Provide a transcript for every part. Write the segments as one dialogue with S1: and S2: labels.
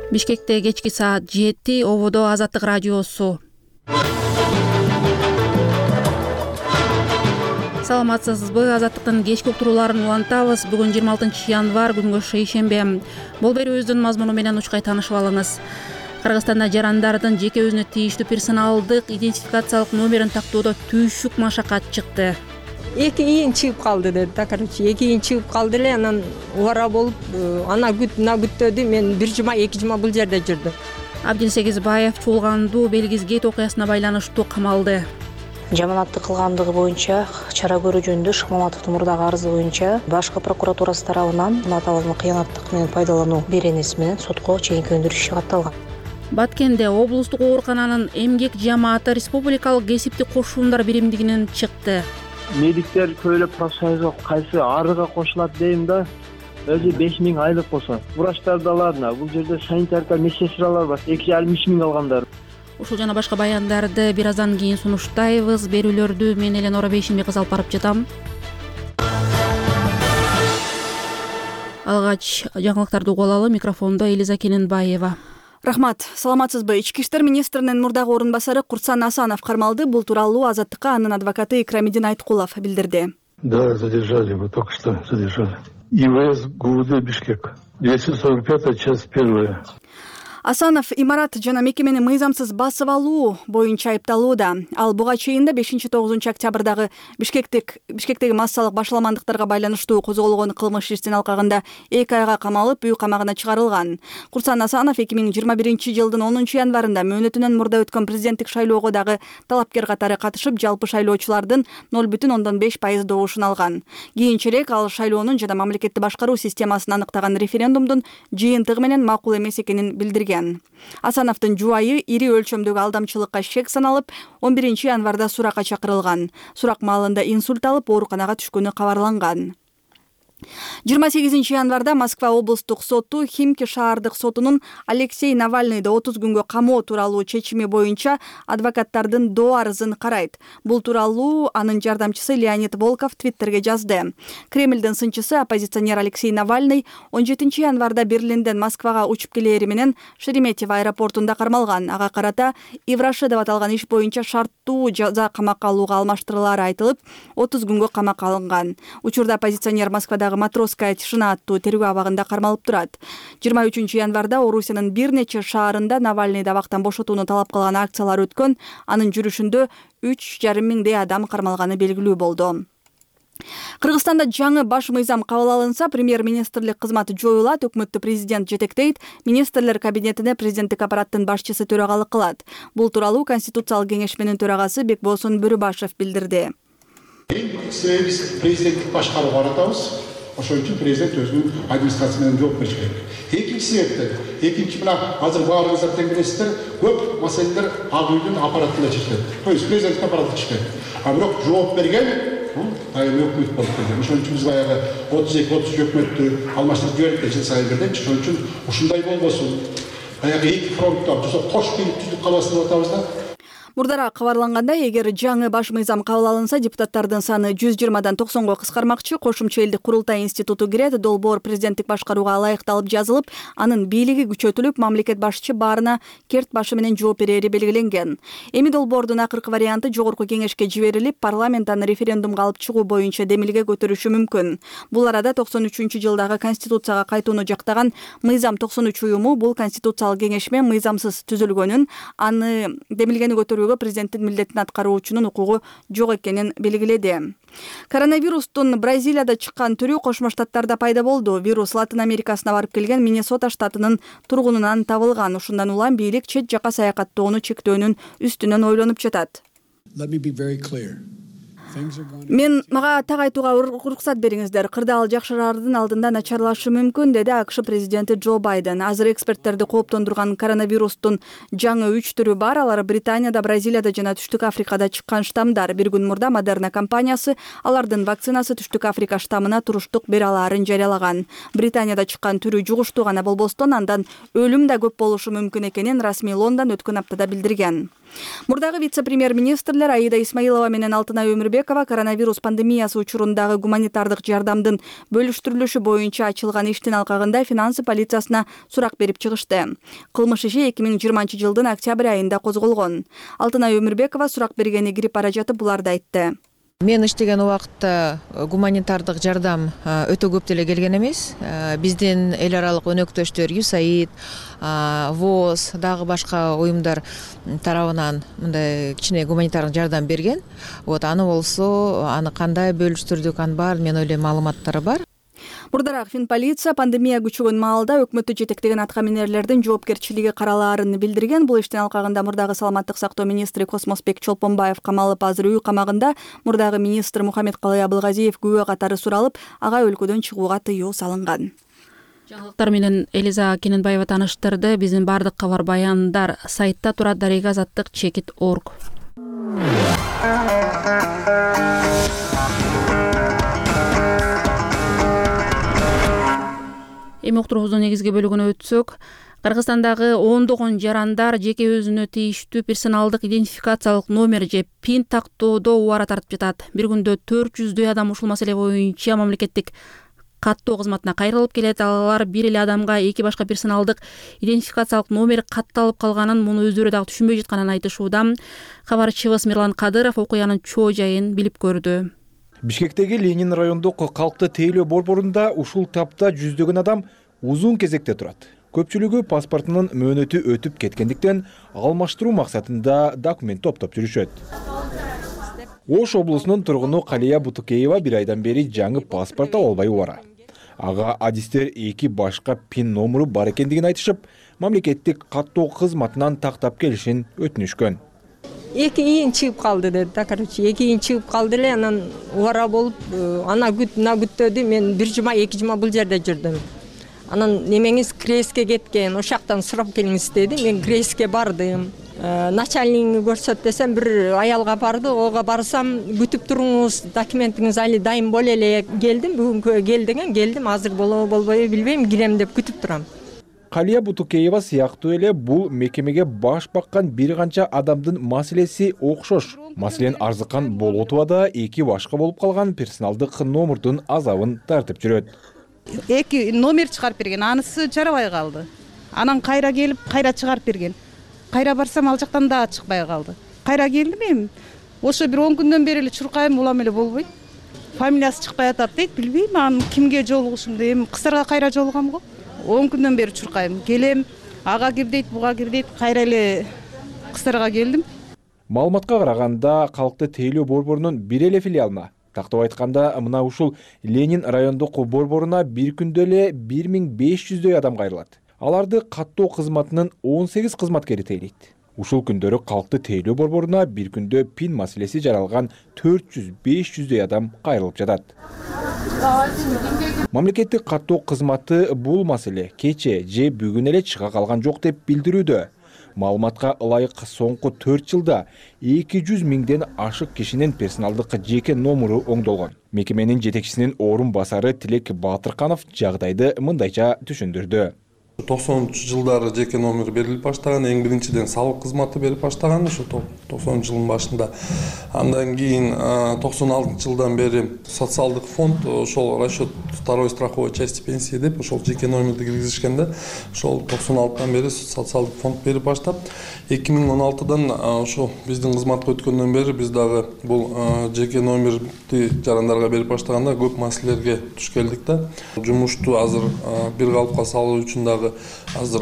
S1: Бишкекте кечки саат 7 ободо Азаттык радиосу. Саламатсызбы? Азаттыктын кечки уктурууларын улантабыз. Бүгүн 26 январь күнгө шейшембе. Бул берүүбүздүн мазмуну менен учкай таанышып алыңыз. Кыргызстанда жарандардын жеке өзүнө тийиштүү персоналдык идентификациялык номерин тактоодо түйшүк машакат чыкты.
S2: Эки ийин чыгып калды деди да, эки ийин чыгып калды эле, анан убара болуп, ана күттөдү. Мен бир жума, эки жума бул жерде жүрдүм.
S1: Абдин Сегизбаев Чуулгандуу Белгизгейт окуясына байланыштуу камалды.
S3: Жаманатты кылгандыгы боюнча чара көрүү жөнүндө Шыкмаматовдун мурдагы арызы боюнча Башкы прокуратурасы тарабынан аталган кыянаттык менен пайдалануу беренеси менен сотко чейинки өндүрүш иши катталган.
S1: Баткенде облустук оорукананын эмгек жамааты республикалык кесиптик кошуундар биримдигинен чыкты.
S4: Медиктер көйлөп профсоюзга кайсы арыга кошулат дейм да, өзү 5000 айлык болсо. Врачтар да ладно, бул жерде санитарка медсестралар бар, 2,5 миң алгандар.
S1: Ушул жана башка баяндарды бир аздан кийин сунуштайбыз. Берүүлөрдү мен Элена Бейшенбек алып барып жатам. Алгач жаңылыктарды угуп алалы. Микрофондо Элиза Кененбаева.
S5: Рахмат. Саламатсызбы? Ички иштер министринин мурдагы орун басары Курсан Асанов кармалды. Бул тууралуу Азаттыкка анын адвокаты Икрамидин Айткулов билдирди.
S6: Да, задержали его, только что задержали. ИВС ГУВД Бишкек. 245-я, часть 1.
S5: Асанов имарат жана мекемени мыйзамсыз басып алуу боюнча айыпталууда. Ал буга чейин да 5-9 октябрдагы Бишкектеги массалык башаламандыктарга байланыштуу козголгон кылмыш ишинин алкагында 2 айга камалып, үй камагына чыгарылган. Курсан Асанов 2021-жылдын 10 январында мөөнөтүнөн мурда өткөн президенттик шайлоого дагы талапкер катары катышып, жалпы шайлоочулардын 0,5% добушун алган. Кийинчерээк ал шайлоонун жана мамлекетти башкаруу системасын аныктаган референдумдун жыйынтыгы менен макул эмес экенин билдирген. Асановдун жубайы ири өлчөмдөгү алдамчылыкка шек саналып, 11 январда суракка чакырылган. Сурак маалында инсульт алып, ооруканага түшкөнү кабарланган. 28 январда Москва облустук соту Химки шаардык сотунун Алексей Навальныйды 30 күнгө камоо тууралуу чечими боюнча адвокаттардын доо арызын карайт. Бул тууралуу анын жардамчысы Леонид Волков Твиттерге жазды. Кремлдин сынчысы оппозиционер Алексей Навальный 17 январда Берлинден Москвага учуп келери менен Шереметьево аэропортунда кармалган. Ага карата Ивраши деп аталган иш боюнча шарттуу жаза камакка алууга алмаштырылары айтылып, 30 күнгө камакка алынган. Учурда оппозиционер Москвада Матросская тишина аттуу тергөө абагында кармалып турат. 23 январда Орусиянын бир нече шаарында Навальныйды абактан бошотууну талап кылган акциялар өткөн. Анын жүрүшүндө 3,5 миңдей адам кармалганы белгилүү болду. Кыргызстанда жаңы баш мыйзам кабыл алынса, премьер-министрлик кызматы жоюлат, өкмөттү президент жетектейт, министрлер кабинетине президенттик аппараттын башчысы төрагалык кылат. Бул тууралуу Конституциялык кеңешменин төрагасы Бекболсун Бөрүбашев билдирди.
S7: Биз президенттик башкарууга баратабыз. Ошон үчүн президент өзүнүн администрациясы менен жооп бериш керек. Экинчи мына азыр баарыңыздар тең билесиздер, көп маселелер ак үйдүн аппаратында чечилет. То есть президенттик аппарат чечилет. А бирок жооп берген өкмөт болуп келген. Ошон үчүн биз баягы 32-33 өкмөттү алмаштырып жибердик жыл сайын бирден. Ошон үчүн ушундай болбосун. Баягы эки фронтто кош бийлик түздүк каласын деп атабыз да.
S5: Мурдараак кабарлангандай, эгер жаңы баш мыйзам кабыл алынса, депутаттардын саны 120дан 90го кыскармакчы. Кошумча элдик курултай институту кирет. Долбоор президенттик башкарууга ылайыкталып жазылып, анын бийлиги күчөтүлүп, мамлекет башчы баарына керт башы менен жооп берери белгиленген. Эми долбоордун акыркы варианты жогорку кеңешке жиберилип, парламент аны референдумга алып чыгуу боюнча демилге көтөрүшү мүмкүн. Бул арада 93-жылдагы конституцияга кайтууну жактаган Мыйзам 93 уюму бул конституциялык кеңешме мыйзамсыз түзүлгөнүн, аны демилгени көтөрүү президенттин милдетин аткаруучунун укугу жок экенин белгиледи. Коронавирустун Бразилияда чыккан түрү Кошмо Штаттарда пайда болду. Вирус Латын Америкасына барып келген Миннесота штатынын тургунунан табылган. Ушундан улам бийлик чет жака саякаттоону чектөөнүн үстүнөн ойлонуп жатат. Мага так айтууга уруксат бериңиздер. Кырдаал жакшыраардын алдында начарлашы мүмкүн, деди АКШ президенти Джо Байден. Азыр эксперттерди кооптондурган коронавирустун жаңы 3 түрү бар. Алар Британияда, Бразилияда жана Түштүк Африкада чыккан штамдар. Бир күн мурда Модерна компаниясы алардын вакцинасы Түштүк Африка штамына туруштук бере алаарын жарыялаган. Британияда чыккан түрү жугуштуу гана болбостон, андан өлүм да көп болушу мүмкүн экенин расмий Лондон өткөн аптада билдирген. Мурдагы вице-премьер-министрлер Аида Исмаилова менен Алтынай Өмүрбекова коронавирус пандемиясы учурундагы гуманитардык жардамдын бөлүштүрүлүшү боюнча ачылган иштин алкагында финансы полициясына сурак берип чыгышты. Кылмыш иши 2020 жылдын октябрь айында козголгон. Алтынай Өмүрбекова сурак бергени кирип бара жатып буларды айтты.
S8: Мен иштеген убакытта гуманитардык жардам өтө көп деле келген эмес. Биздин эл аралык өнөктөштөр USAID, ВОЗ, дагы башка уюмдар тарабынан мындай кичине гуманитардык жардам берген. Аны болсо, аны кандай бөлүштүрдүк, аны бар, мен ойлойм маалыматтары бар.
S5: Мурдараак Финполиция пандемия күчөгөн маалда өкмөттү жетектеген аткаминерлердин жоопкерчилиги каралаарын билдирген. Бул иштин алкагында мурдагы саламаттык сактоо министри Космосбек Чолпонбаев камалып, азыр үй камагында. Мурдагы министр Мухаммедкалый Абылгазиев күбө катары суралып, ага өлкөдөн чыгууга тыюу салынган.
S1: Жаңылыктар менен Элиза Кененбаева тааныштырды. Биздин бардык кабар баяндар сайтта турат. darigazаттык.org. Эми уктуруубуздун негизги бөлүгүнө өтсөк, Кыргызстандагы ондогон жарандар жеке өзүнө тийиштүү персоналдык идентификациялык номер же пин тактоодо убара тартып жатат. Бир күндө 400дөй адам ушул маселе боюнча мамлекеттик каттоо кызматына кайрылып келет. Алар бир эле адамга эки башка персоналдык идентификациялык номер катталып калганын, муну өздөрү дагы түшүнбөй жатканын айтышууда. Кабарчыбыз Мирлан Кадыров окуянын чоо жайын билип көрдү.
S9: Бишкектеги Ленин райондук калкты тейлөө борборунда ушул тапта жүздөгөн адам узун кезекте турат. Көпчүлүгү паспортунун мөөнөтү өтүп кеткендиктен алмаштыруу максатында документ топтоп жүрүшөт. Ош облусунун тургуну Калия Бутукеева бир айдан бери жаңы паспорт ала албай убара. Ага адистер эки башка пин номеру бар экендигин айтышып, мамлекеттик каттоо кызматынан тактап келишин өтүнүшкөн.
S2: Эки ийин чыгып калды деди да, эки ийин чыгып калды эле, анан убара болуп, ана күттөдү. Мен бир жума, эки жума бул жерде жүрдүм. Анан немеңиз Крейске кеткен, ошактан сурап келиңиз деди. Мен Крейске бардым. Начальнигиңи көрсөт десем, бир аялга барды. Ого барсам, күтүп туруңуз, документиңиз али дайым боло эле. Келдим, бүгүнкү кел деген, келдим. Азыр болобу болбойбу билбейм, кирем деп күтүп турам.
S9: Калия Бутукеева сыяктуу эле бул мекемеге баш баккан бир канча адамдын маселеси окшош. Маселен, арзыккан болотубада эки башка болуп калган персоналдык номердун азабын тартып жүрөт.
S10: Эки номер чыгарып берген, анысы жарабай калды. Анан кайра келип, кайра чыгарып берген. Кайра барсам, ал жактан да чыкпай калды. Кайра келдим эми. Ошо бир 10 күндөн бери эле чуркайм, улам эле болбойт. Фамилиясы чыкпай атат дейт, билбейм, анын кимге жолугушумду. Эми кыздарга кайра жолугам го. 10 күндөн бери чуркайм. Келем, ага кир дейт, буга кир дейт, кайра эле кыздарга келдим.
S9: Маалыматка караганда, калкты тейлөө борборунун бир эле филиалына, тактап айтканда, мына ушул Ленин райондук борборуна бир күндө эле 1500дөй адам кайрылат. Аларды каттоо кызматынын 18 кызматкери тейлейт. Ушул күндөрү калкты тейлөө борборуна бир күндө пин маселеси жаралган 400-500дөй адам кайрылып жатат. Мамлекеттик каттоо кызматы бул маселе кече же бүгүн эле чыга калган жок деп билдирүүдө. Маалыматка ылайык соңку 4 жылда 200 миңден ашык кишинин персоналдык жеке номеру оңдолгон. Мекеменин жетекчисинин орун басары Тилек Батырканов жагдайды мындайча түшүндүрдү.
S11: 90-жылдары жеке номер берилип баштаган, эң биринчиден салык кызматы берип баштаган ушу 90-жылдын башында. Андан кийин 96-жылдан бери социалдык фонд, ошол расчет второй страховой части пенсии деп ошол жеке номерди киргизишкенде, ошол 96-дан бери социалдык фонд берип баштап, 2016-дан ошо биздин кызматка өткөндөн бери биз дагы бул жеке номерди жарандарга берип баштаганда көп маселелерге туш келдик да. Жумушту азыр бир калыпка салуу үчүн дагы азыр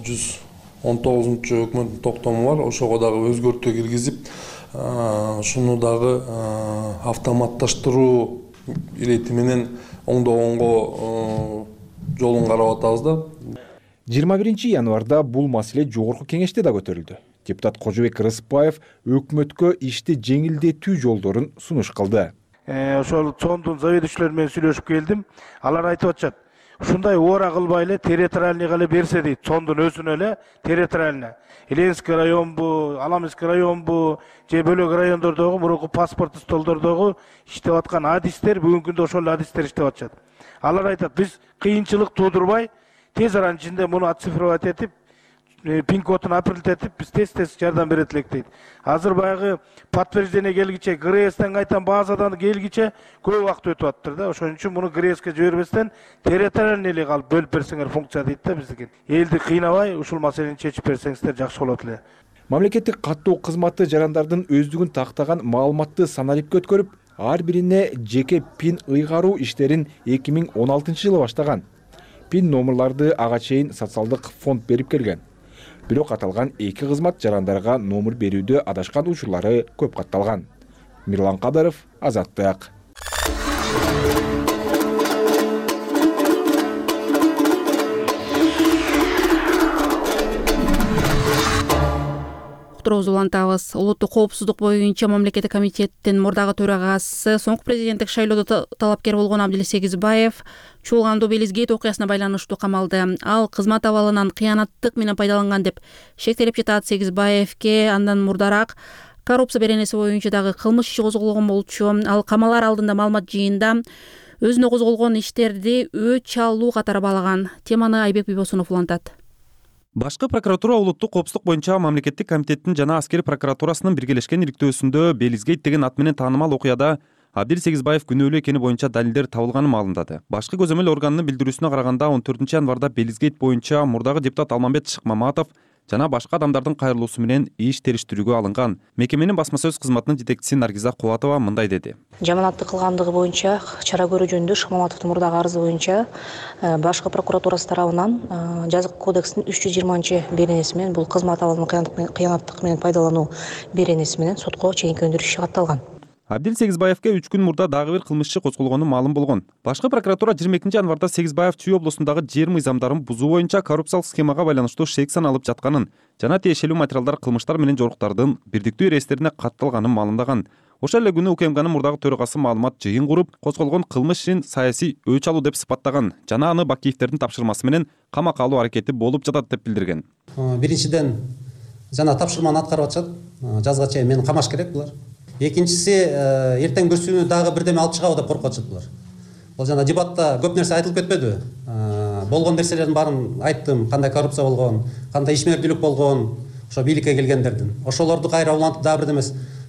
S11: 619-чу өкмөттүн токтому бар. Ошого дагы өзгөртүү киргизип, ушуну дагы автоматташтыруу ирети менен оңдогонго жолун карап атабыз да.
S9: 21 январда бул маселе жогорку кеңеште да көтөрүлдү. Депутат Кожобек Рыспаев өкмөткө ишти жеңилдетүү жолдорун сунуш кылды.
S12: Ошол цондун заведующийлери менен сүйлөшүп келдим. Алар айтып атышат, ушундай ора кылбай эле территориальныйга эле берсе дейт, цондун өзүнө эле территориально. Эленский районбу, Аламский районбу, же бөлөк райондордогу мурунку паспорт столдордогу иштеп аткан адистер бүгүнкү күндө ошол адистер иштеп атышат. Алар айтат, биз кыйынчылык туудурбай, тез аранын ичинде муну оцифровать этип, пин кодун апрелдетип биз тез жардам берет элек дейт. Азыр баягы подтверждение келгиче ГРСтен кайтан базадан келгиче көп убакыт өтүп атыптыр да. Ошон үчүн муну ГРСке жибербестен территориальный эле калып бөлүп берсеңер функция дейт да биздики. Элди кыйнабай ушул маселени чечип берсеңиздер жакшы болот эле.
S9: Мамлекеттик каттоо кызматы жарандардын өздүгүн тактаган маалыматты саналипке өткөрүп, ар бирине жеке пин ыйгаруу иштерин 2016-жылы баштаган. Пин номерларды ага чейин социалдык фонд берип келген. Бирок аталган эки кызмат жарандарга номер берүүдө адашкан учурлары көп катталган. Мирлан Кадыров, Азаттык.
S1: Улантабыз. Улуттук коопсуздук боюнча мамлекеттик комитеттин мурдагы төрагасы, соңку президенттик шайлоодо талапкер болгон Абдил Сегизбаев Чуулганду Белизгейт окуясына байланыштуу камалды. Ал кызмат абалынан кыянаттык менен пайдаланган деп шектелип жатат. Сегизбаевке андан мурдараак коррупция беренеси боюнча дагы кылмыш иши козголгон болчу. Ал камалар алдында маалымат жыйында өзүнө козголгон иштерди өч алуу катары баалаган. Теманы Айбек Бибосунов улантат.
S13: Башкы прокуратура улуттук коопсуздук боюнча мамлекеттик комитеттин жана аскери прокуратурасынын биргелешкен иликтөөсүндө Белизгейт деген ат менен таанымал окуяда Абдил Сегизбаев күнөөлүү экени боюнча далилдер табылганын маалымдады. Башкы көзөмөл органынын билдирүүсүнө караганда 14-январда Белизгейт боюнча мурдагы депутат Алмамбет Шыкмаматов жана башка адамдардын кайрылуусу менен иш териштирүүгө алынган. Мекеменин басма сөз кызматынын жетекчиси Наргиза Кубатова мындай деди.
S3: Жаманаттык кылгандыгы боюнча чара көрүү жөнүндө Шыкмаматовдун мурдагы арызы боюнча башкы прокуратурасы тарабынан жазык кодекстин 320 беренеси менен бул кызмат абалын кыянаттык менен пайдалануу беренеси менен сотко чейинки өндүрүш иши катталган.
S13: Абдил Сегизбаевке 3 күн мурда дагы бир кылмыш иши козголгону маалым болгон. Башкы прокуратура 22-январда Сегизбаев Чүй облусундагы жер мыйзамдарын бузуу боюнча коррупциялык схемага байланыштуу шек саналып жатканын жана тиешелүү материалдар кылмыштар менен жоруктардын бирдиктүү реестерине катталганын маалымдаган. Ошол эле күнү УКМКнын мурдагы төрагасы маалымат жыйын куруп, козголгон кылмыш ишин саясий өч алуу деп сыпаттаган жана аны Бакиевдердин тапшырмасы менен камакка алуу аракети болуп жатат деп билдирген.
S14: Биринчиден жана тапшырманы аткарып атышат. Жазга чейин мени камаш керек булар. Экинчиси эртең бүрсүүнү дагы бирдеме алып чыгабы деп коркуп атышат булар. Бул жана дебатта көп нерсе айтылып кетпедиби? Болгон нерселердин баарын айттым, кандай коррупция болгон, кандай ишмердүүлүк болгон, ошо бийликке келгендердин. Ошолорду кайра улантып дагы бирдеме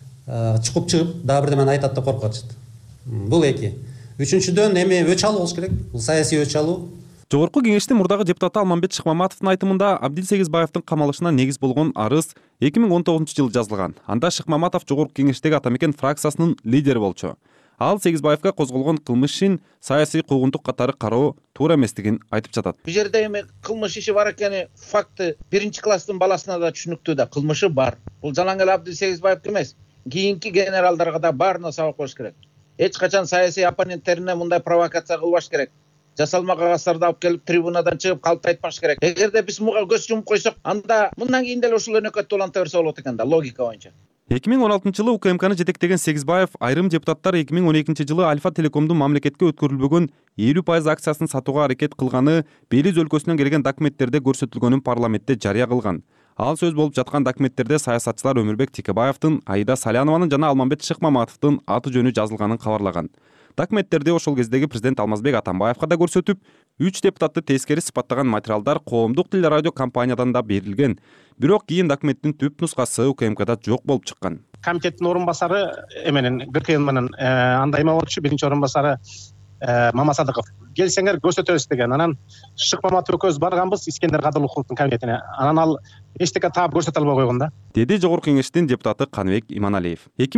S14: чукуп чыгып дагы бирдемени айтат деп коркуп атышат. Бул эки. Үчүнчүдөн эми өч алуу болуш керек. Бул саясий өч алуу.
S13: Жогорку кеңештин мурдагы депутаты Алмамбет Шыкмаматовдун айтымында Абдил Сегизбаевдин камалышына негиз болгон арыз 2019-жылы жазылган. Анда Шыкмаматов жогорку кеңештеги Атамекен фракциясынын лидери болчу. Ал Сегизбаевге козголгон кылмыш ишин саясий куугунтук катары кароо туура эместигин айтып жатат.
S15: Бул жерде эми кылмыш иши бар экени факты биринчи класстын баласына да түшүнүктүү да, кылмышы бар. Бул жалаң эле Абдил Сегизбаевке эмес, кийинки генералдарга да баарына сабак болуш керек. Эч качан саясий оппоненттерине мындай провокация кылбаш керек. Жасалма кагаздарды алып келип трибунадан чыгып калп айтпаш керек. Эгерде биз буга көз жумуп койсок, анда мындан кийин деле ушул өнөкөттү уланта берсе болот экен да, логика боюнча.
S13: 2016-жылы УКМКны жетектеген Сегизбаев айрым депутаттар 2012-жылы Альфа Телекомдун мамлекетке өткөрүлбөгөн 50% акциясын сатууга аракет кылганы Белиз өлкөсүнөн келген документтерде көрсөтүлгөнүн парламентте жарыя кылган. Ал сөз болуп жаткан документтерде саясатчылар Өмүрбек Текебаевдин, Аида Салянованын жана Алмамбет Шыкмаматовдун аты жөнү жазылганын кабарлаган. Документтерде ошол кездеги президент Алмазбек Атамбаевга да көрсөтүп, 3 депутатты тескери сыпаттаган материалдар коомдук телерадио компаниядан да берилген. Бирок кийин документтин түп нускасы УКМКда жок болуп чыккан.
S16: Комитеттин орун басары эменен Гыркыйын менен андай эме болчу, биринчи орун басары Мамасадыков. Келсеңер көрсөтөбүз деген. Анан Шыкмаматов экөөбүз барганбыз Искендер Кадырлыковдун кабинетине. Анан ал эчтеке таап көрсөтө албай койгон да.
S13: Деди жогорку кеңештин депутаты Каныбек Иманалиев.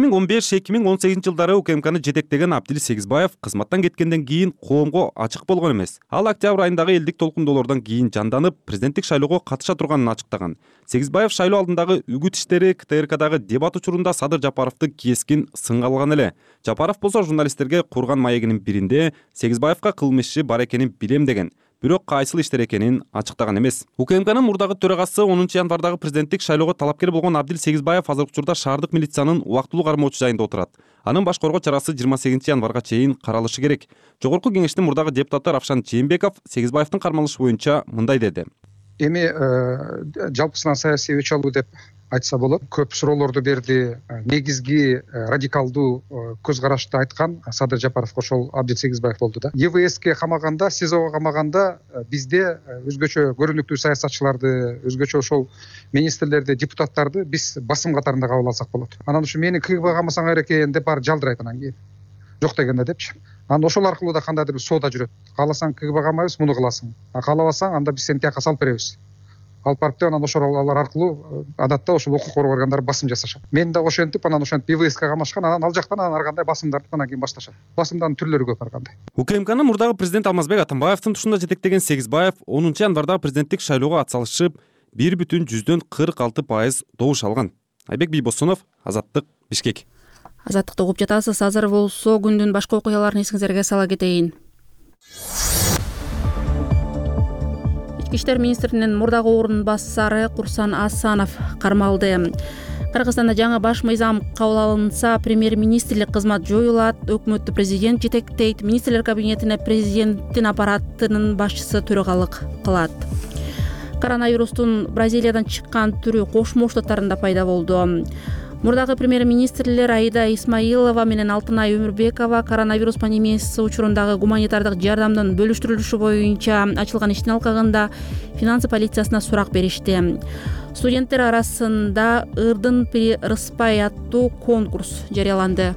S13: 2015-2018 жылдары УКМКны жетектеген Абдил Сегизбаев кызматтан кеткенден кийин коомго ачык болгон эмес. Ал октябрь айындагы элдик толкундоолордон кийин жанданып, президенттик шайлоого катыша турганын ачыктаган. Сегизбаев шайлоо алдындагы үгүт иштери КТРКдагы дебат учурунда Садыр Жапаровду кескин сынга алган эле. Жапаров болсо журналисттерге курган маегинин биринде Сегизбаевга кылмыш иши бар экенин билем деген. Бирок кайсыл иштер экенин ачыктаган эмес. УКМКнын мурдагы төрагасы 10-январдагы президенттик шайлоого талапкер болгон Абдил Сегизбаев азыркы учурда шаардык милициянын убактылуу кармоочу жайында отурат. Анын баш коргоо чарасы 28-январга чейин каралышы керек. Жогорку кеңештин мурдагы депутаты Равшан Жээнбеков Сегизбаевдин кармалышы боюнча мындай деди.
S17: Эми жалпысынан саясий өч алуу деп айтса болот. Көп суроолорду берди. Негизги радикалдуу көз карашты айткан Садыр Жапаровго ошол Абдил Сегизбаев болду да. ЕВСке камаганда, СИЗОго камаганда бизде өзгөчө көрүнүктүү саясатчыларды, өзгөчө ошол министрлерди, депутаттарды биз басым катарында кабыл алсак болот. Анан ушу мени КГБ камасаңар экен деп баары жалдырайт анан кийин. Жок дегенде депчи. Анан ошол аркылуу да кандайдыр бир соода жүрөт. Кааласаң КГБ камайбыз, муну кыласың. Каалабасаң анда биз сени тияка салып беребиз. Алып барып деп анан ошолор аркылуу адатта ошол укук коргоо органдары басым жасашат. Мен да ошентип анан ошентип ИВСке камашкан, анан ал жактан ар кандай басымдарды анан кийин башташат. Басымдардын түрлөрү көп ар кандай.
S13: УКМКнын мурдагы президент Алмазбек Атамбаевдин тушунда жетектеген Сегизбаев 10-январдагы президенттик шайлоого атсалышып 1,46% добуш алган. Айбек Бийбосунов, Азаттык, Бишкек.
S1: Азаттыкты угуп жатасыз. Азыр болсо күндүн башка окуяларын эсиңизерге сала кетейин. Ички иштер министринин мурдагы орун басары Курсан Асанов кармалды. Кыргызстанда жаңы баш мыйзам кабыл алынса, премьер-министрлик кызмат жоюлат, өкмөттү президент жетектейт, министрлер кабинетине президенттин аппаратынын башчысы төрагалык кылат. Коронавирустун Бразилиядан чыккан түрү Кошмо Штаттарында пайда болду. Мурдагы премьер-министрлер Аида Исмаилова менен Алтынай Өмүрбекова коронавирус пандемиясы учурундагы гуманитардык жардамдын бөлүштүрүлүшү боюнча ачылган иштин алкагында финансы полициясына сурак беришти. Студенттер арасында Ырдын Пири Рыспай аттуу конкурс жарыяланды.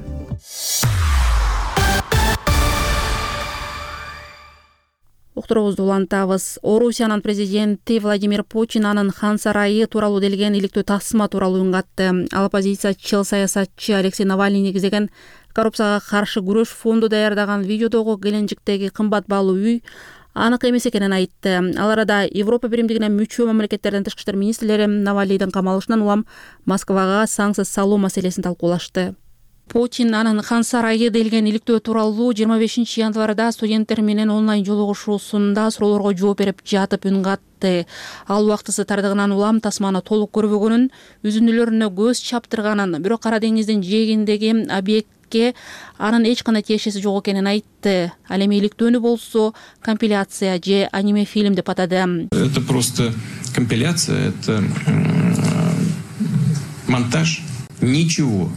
S1: Уктуруубузду улантабыз. Орусиянын президенти Владимир Путин анын хан сарайы тууралуу делген иликтөө тасма тууралуу үн катты. Ал оппозициячыл саясатчы Алексей Навальный негизеген коррупцияга каршы күрөш фонду даярдаган видеодогу келенчиктеги кымбат баалуу үй анык эмес экенин айтты. Ал арада Европа биримдигине мүчө мамлекеттердин тышкы иштер министрлери Навальныйдын камалышынан улам Москвага санкция салуу маселесин талкуулашты. Путин анын хан сарайы делген иликтөө тууралуу 25-январда студенттер менен онлайн жолугушуусунда суроолорго жооп берип жатып үн катты. Ал убактысы тардыгынан улам тасманы толук көрбөгөнүн, үзүндүлөрүнө көз чаптырганын, бирок Кара деңиздин жээгиндеги объектке анын эч кандай тиешеси жок экенин айтты. Ал эми иликтөөнү болсо компиляция же аниме фильм деп атады.
S18: Это просто компиляция, это монтаж. Ничего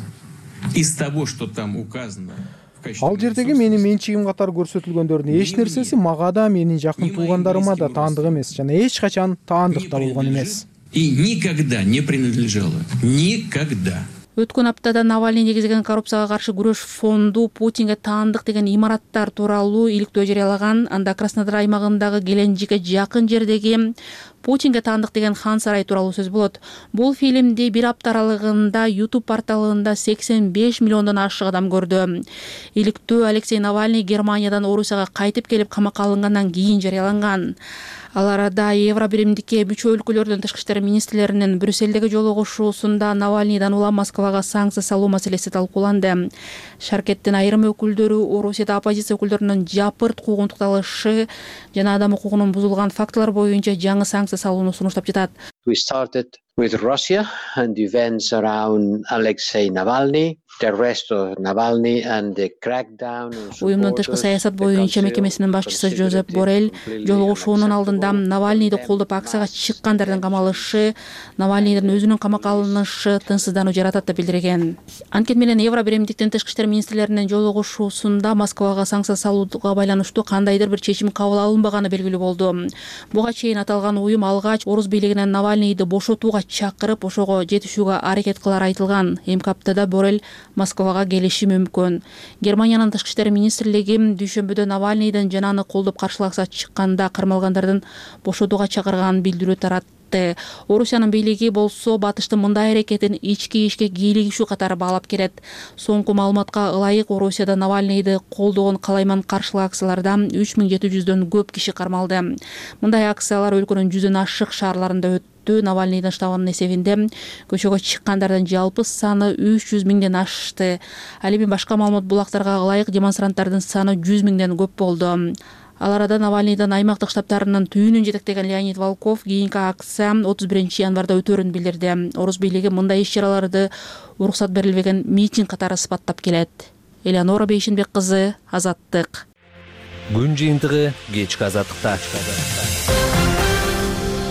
S18: из того, что там указано.
S9: Ал жердеги менин менчигим катары көрсөтүлгөндөрдүн эч нерсеси мага да, менин жакын туугандарыма да таандык эмес жана эч качан таандык да болгон эмес.
S18: И никогда не принадлежало. Никогда.
S1: Өткөн аптада Навальный негизген коррупцияга каршы күрөш фонду Путинге таандык деген имараттар тууралуу иликтөө жарыялаган. Анда Краснодар аймагындагы Геленджикке жакын жердеги Путинге таандык деген хан сарай тууралуу сөз болот. Бул фильмди бир апта аралыгында YouTube порталында 85 миллиондон ашык адам көрдү. Иликтөө Алексей Навальный Германиядан Орусияга кайтып келип камакка алынгандан кийин жарыяланган. Ал арада Евро биримдикке мүчө өлкөлөрдүн тышкы иштер министрлеринин Брюссельдеги жолугушуусунда Навальныйдан улам Москвага санкция салуу маселеси талкууланды. Шаркеттин айрым өкүлдөрү Орусияда оппозиция өкүлдөрүнүн жапырт куугунтукталышы жана адам укугунун бузулган фактылар боюнча жаңы санкция салууну сунуштап жатат.
S19: We started with Russia and the events around Alexei Navalny, the arrest of Navalny and the crackdown on supporters.
S1: Уюмдун тышкы саясат боюнча мекемесинин башчысы Жозеп Борель жолугушуунун алдында Навальныйды колдоп акцияга чыккандардын камалышы, Навальныйдын өзүнүн камакка алынышы тынчсыздануу жаратат деп билдирген. Анткени менен Евро биримдиктин тышкы иштер министрлеринин жолугушуусунда Москвага санкция салууга байланыштуу кандайдыр бир чечим кабыл алынбаганы белгилүү болду. Буга чейин аталган уюм алгач Орус бийлигинен Навальныйды бошотууга чакырып, ошого жетишүүгө аракет кылары айтылган. Эмки аптада Борель Москвага келиши мүмкүн. Германиянын тышкы иштер министрлиги дүйшөмбүдө Навальныйдын жананы колдоп каршылакса чыкканда кармалгандардын бошотууга чакырганын билдирүү таратты. Орусиянын бийлиги болсо батыштын мындай аракетин ички ишке кийлигишүү катары баалап келет. Соңку маалыматка ылайык Орусияда Навальныйды колдогон калайман каршылык акциялардан 3700дөн көп киши кармалды. Мындай акциялар өлкөнүн 100дөн ашык шаарларында өттү. Навальныйдын штабынын эсебинде көчөгө чыккандардын жалпы саны 300 миңден ашты. Ал эми башка маалымат булактарга ылайык демонстранттардын саны 100 миңден көп болду. Ал арада Навальныйдын аймактык штабтарынын түйүнүн жетектеген Леонид Волков кийинки акция 31-январда өтөрүн билдирди. Орус бийлиги мындай иш-чараларды уруксат берилбеген митинг катары сыпаттап келет. Элеонора Бейшинбек кызы, Азаттык.
S20: Күн жыйынтыгы кечки Азаттыкта.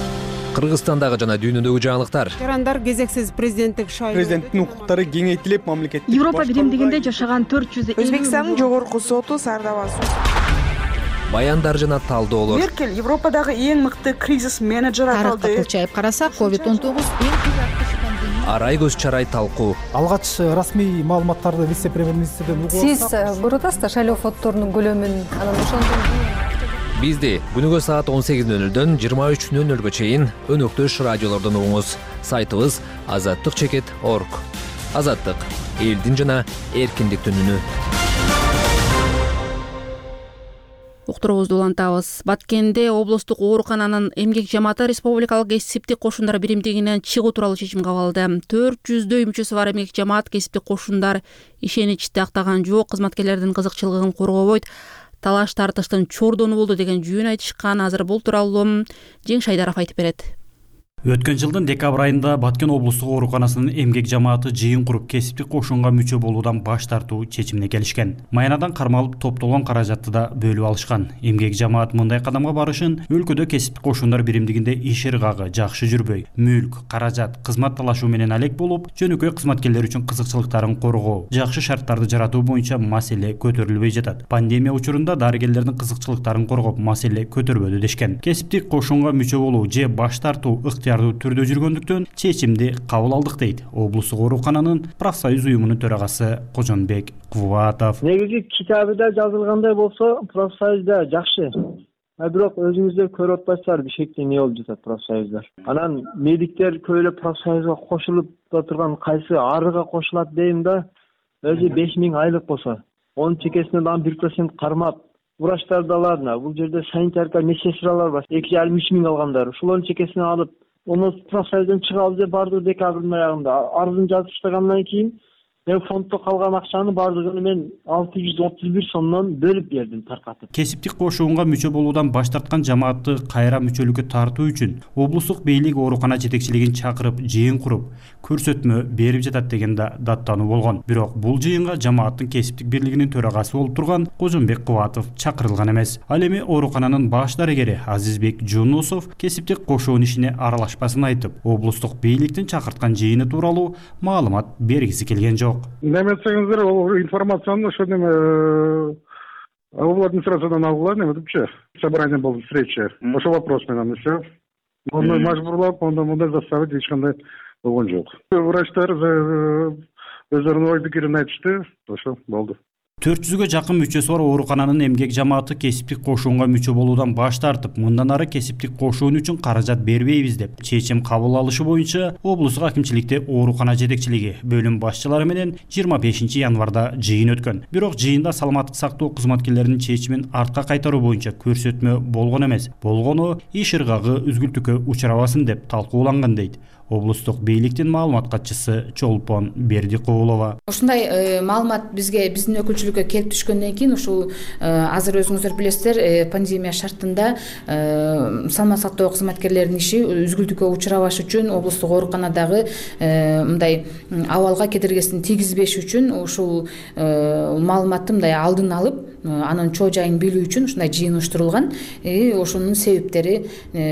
S20: Кыргызстандагы жана дүйнөдөгү жаңылыктар.
S21: Жарандар кезексиз президенттик шайлоо.
S22: Президенттин укуктары кеңейтилип, мамлекеттик
S23: Европа биримдигинде жашаган 400
S21: Өзбекстандын жогорку соту Сардабасы.
S20: Баяндар жана талдоолор.
S21: Меркель Европадагы эң мыкты кризис менеджер аталды.
S24: Тарыхты кылчайып карасак, COVID-19
S20: Арай көз чарай талкуу.
S22: Алгач расмий маалыматтарды вице-премьер-министрден угуп
S23: Сиз көрүп атасыздар шайлоо фонддорунун көлөмүн, анан ошондон
S20: Бизди күнүгө саат 18:00-дөн 23:00-гө чейин өнөктөш радиолордон угуңуз. Сайтыбыз azattik.org. Азаттык — элдин жана эркиндиктин үнү.
S1: Уктуруубузду улантабыз. Баткенде облустук оорукананын эмгек жамааты республикалык кесиптик кошундар биримдигинен чыгуу тууралуу чечим кабыл алды. 400дөй мүчөсү бар эмгек жамаат кесиптик кошундар ишеничти актаган жок, кызматкерлердин кызыкчылыгын коргобойт, талаш тартыштын чордону болду деген жүйөн айтышкан. Азыр бул тууралуу Жең Шайдаров айтып берет.
S25: Өткөн жылдын декабрь айында Баткен облустук ооруканасынын эмгек жамааты жыйын куруп кесиптик кошунга мүчө болуудан баш тартуу чечимине келишкен. Майнадан кармалып топтолгон каражатты да бөлүп алышкан. Эмгек жамаат мындай кадамга барышын өлкөдө кесиптик кошундар биримдигинде иш ыргагы жакшы жүрбөй, мүлк, каражат, кызмат талашуу менен алек болуп, жөнөкөй кызматкерлер үчүн кызыкчылыктарын коргоо, жакшы шарттарды жаратуу боюнча маселе көтөрүлбөй жатат. Пандемия учурунда дарыгерлердин кызыкчылыктарын коргоп, маселе көтөрбөдү дешкен. Кесиптик кошунга мүчө болуу же баш тартуу түрдө жүргөндүктөн чечимди кабыл алдык дейт облустук оорукананын профсоюз уюмунун төрагасы Кожонбек Кубатов.
S4: Негизи китабыда жазылгандай болсо профсоюзда жакшы. Бирок өзүңүздөр көрүп атпайсыздар бишкекте эмне болуп жатат профсоюздар. Анан медиктер көйлөп профсоюзга кошулуп турган кайсы арыга кошулат дейм да, өзү 5000 айлык болсо, онун чекесинен дан 1% кармап, врачтар да ладно, бул жерде санитарка медсестралар бар, 2,5 миң алгандар, ушулардын чекесине алып оны профсоюздон чыгабыз деп барды декабрдын аягында. Арызын жазып таштагандан кийин мен фонддо калган акчаны бардыгын мен 631 сомдон бөлүп бердим таркатып.
S25: Кесиптик кошунга мүчө болуудан баш тарткан жамаатты кайра мүчөлүккө тартуу үчүн облустук бийлик оорукана жетекчилигин чакырып жыйын куруп, көрсөтмө берип жатат деген да даттануу болгон. Бирок бул жыйынга жамааттын кесиптик бирлигинин төрагасы болуп турган Кожонбек Кубатов чакырылган эмес. Ал эми оорукананын баш дарыгери Азизбек Жунусов кесиптик кошуун ишине аралашпасын айтып, облустук бийликтин чакырткан жыйыны тууралуу маалымат бергиси келген жок.
S12: Немесеңиздер ол информацияны ошо неме об администрациядан алгыла неметипчи собрание болду, встреча. Ошо вопрос менен все. Муну мажбурлап, мындай заставить эч кандай болгон жок. Врачтар өздөрүнүн ой пикирин айтышты, ошо болду.
S25: 400-гө жакын мүчөсү бар оорукананын эмгек жамааты кесиптик кошуунга мүчө болуудан баш тартып, мындан ары кесиптик кошуун үчүн каражат бербейбиз деп чечим кабыл алышы боюнча облустук акимчиликте оорукана жетекчилиги, бөлүм башчылары менен 25 январда жыйын өткөн. Бирок жыйында саламаттык сактоо кызматкерлеринин чечимин артка кайтаруу боюнча көрсөтмө болгон эмес. Болгону иш ыргагы үзгүлтүккө учурабасын деп талкууланган дейт облустук бийликтин маалымат катчысы Чолпон Бердикулова.
S23: Ушундай маалымат биздин өкүлчүлүккө келип түшкөндөн кийин ушул азыр өзүңүздөр билесиздер, пандемия шартында саламаттык сактоо кызматкерлеринин иши үзгүлтүккө учурабаш үчүн облустук ооруканадагы мындай абалга кедергисин тийгизбеш үчүн ушул маалыматты мындай алдын алып, анын чоо жайын билүү үчүн ушундай жыйын уюштурулган. Ошонун себептери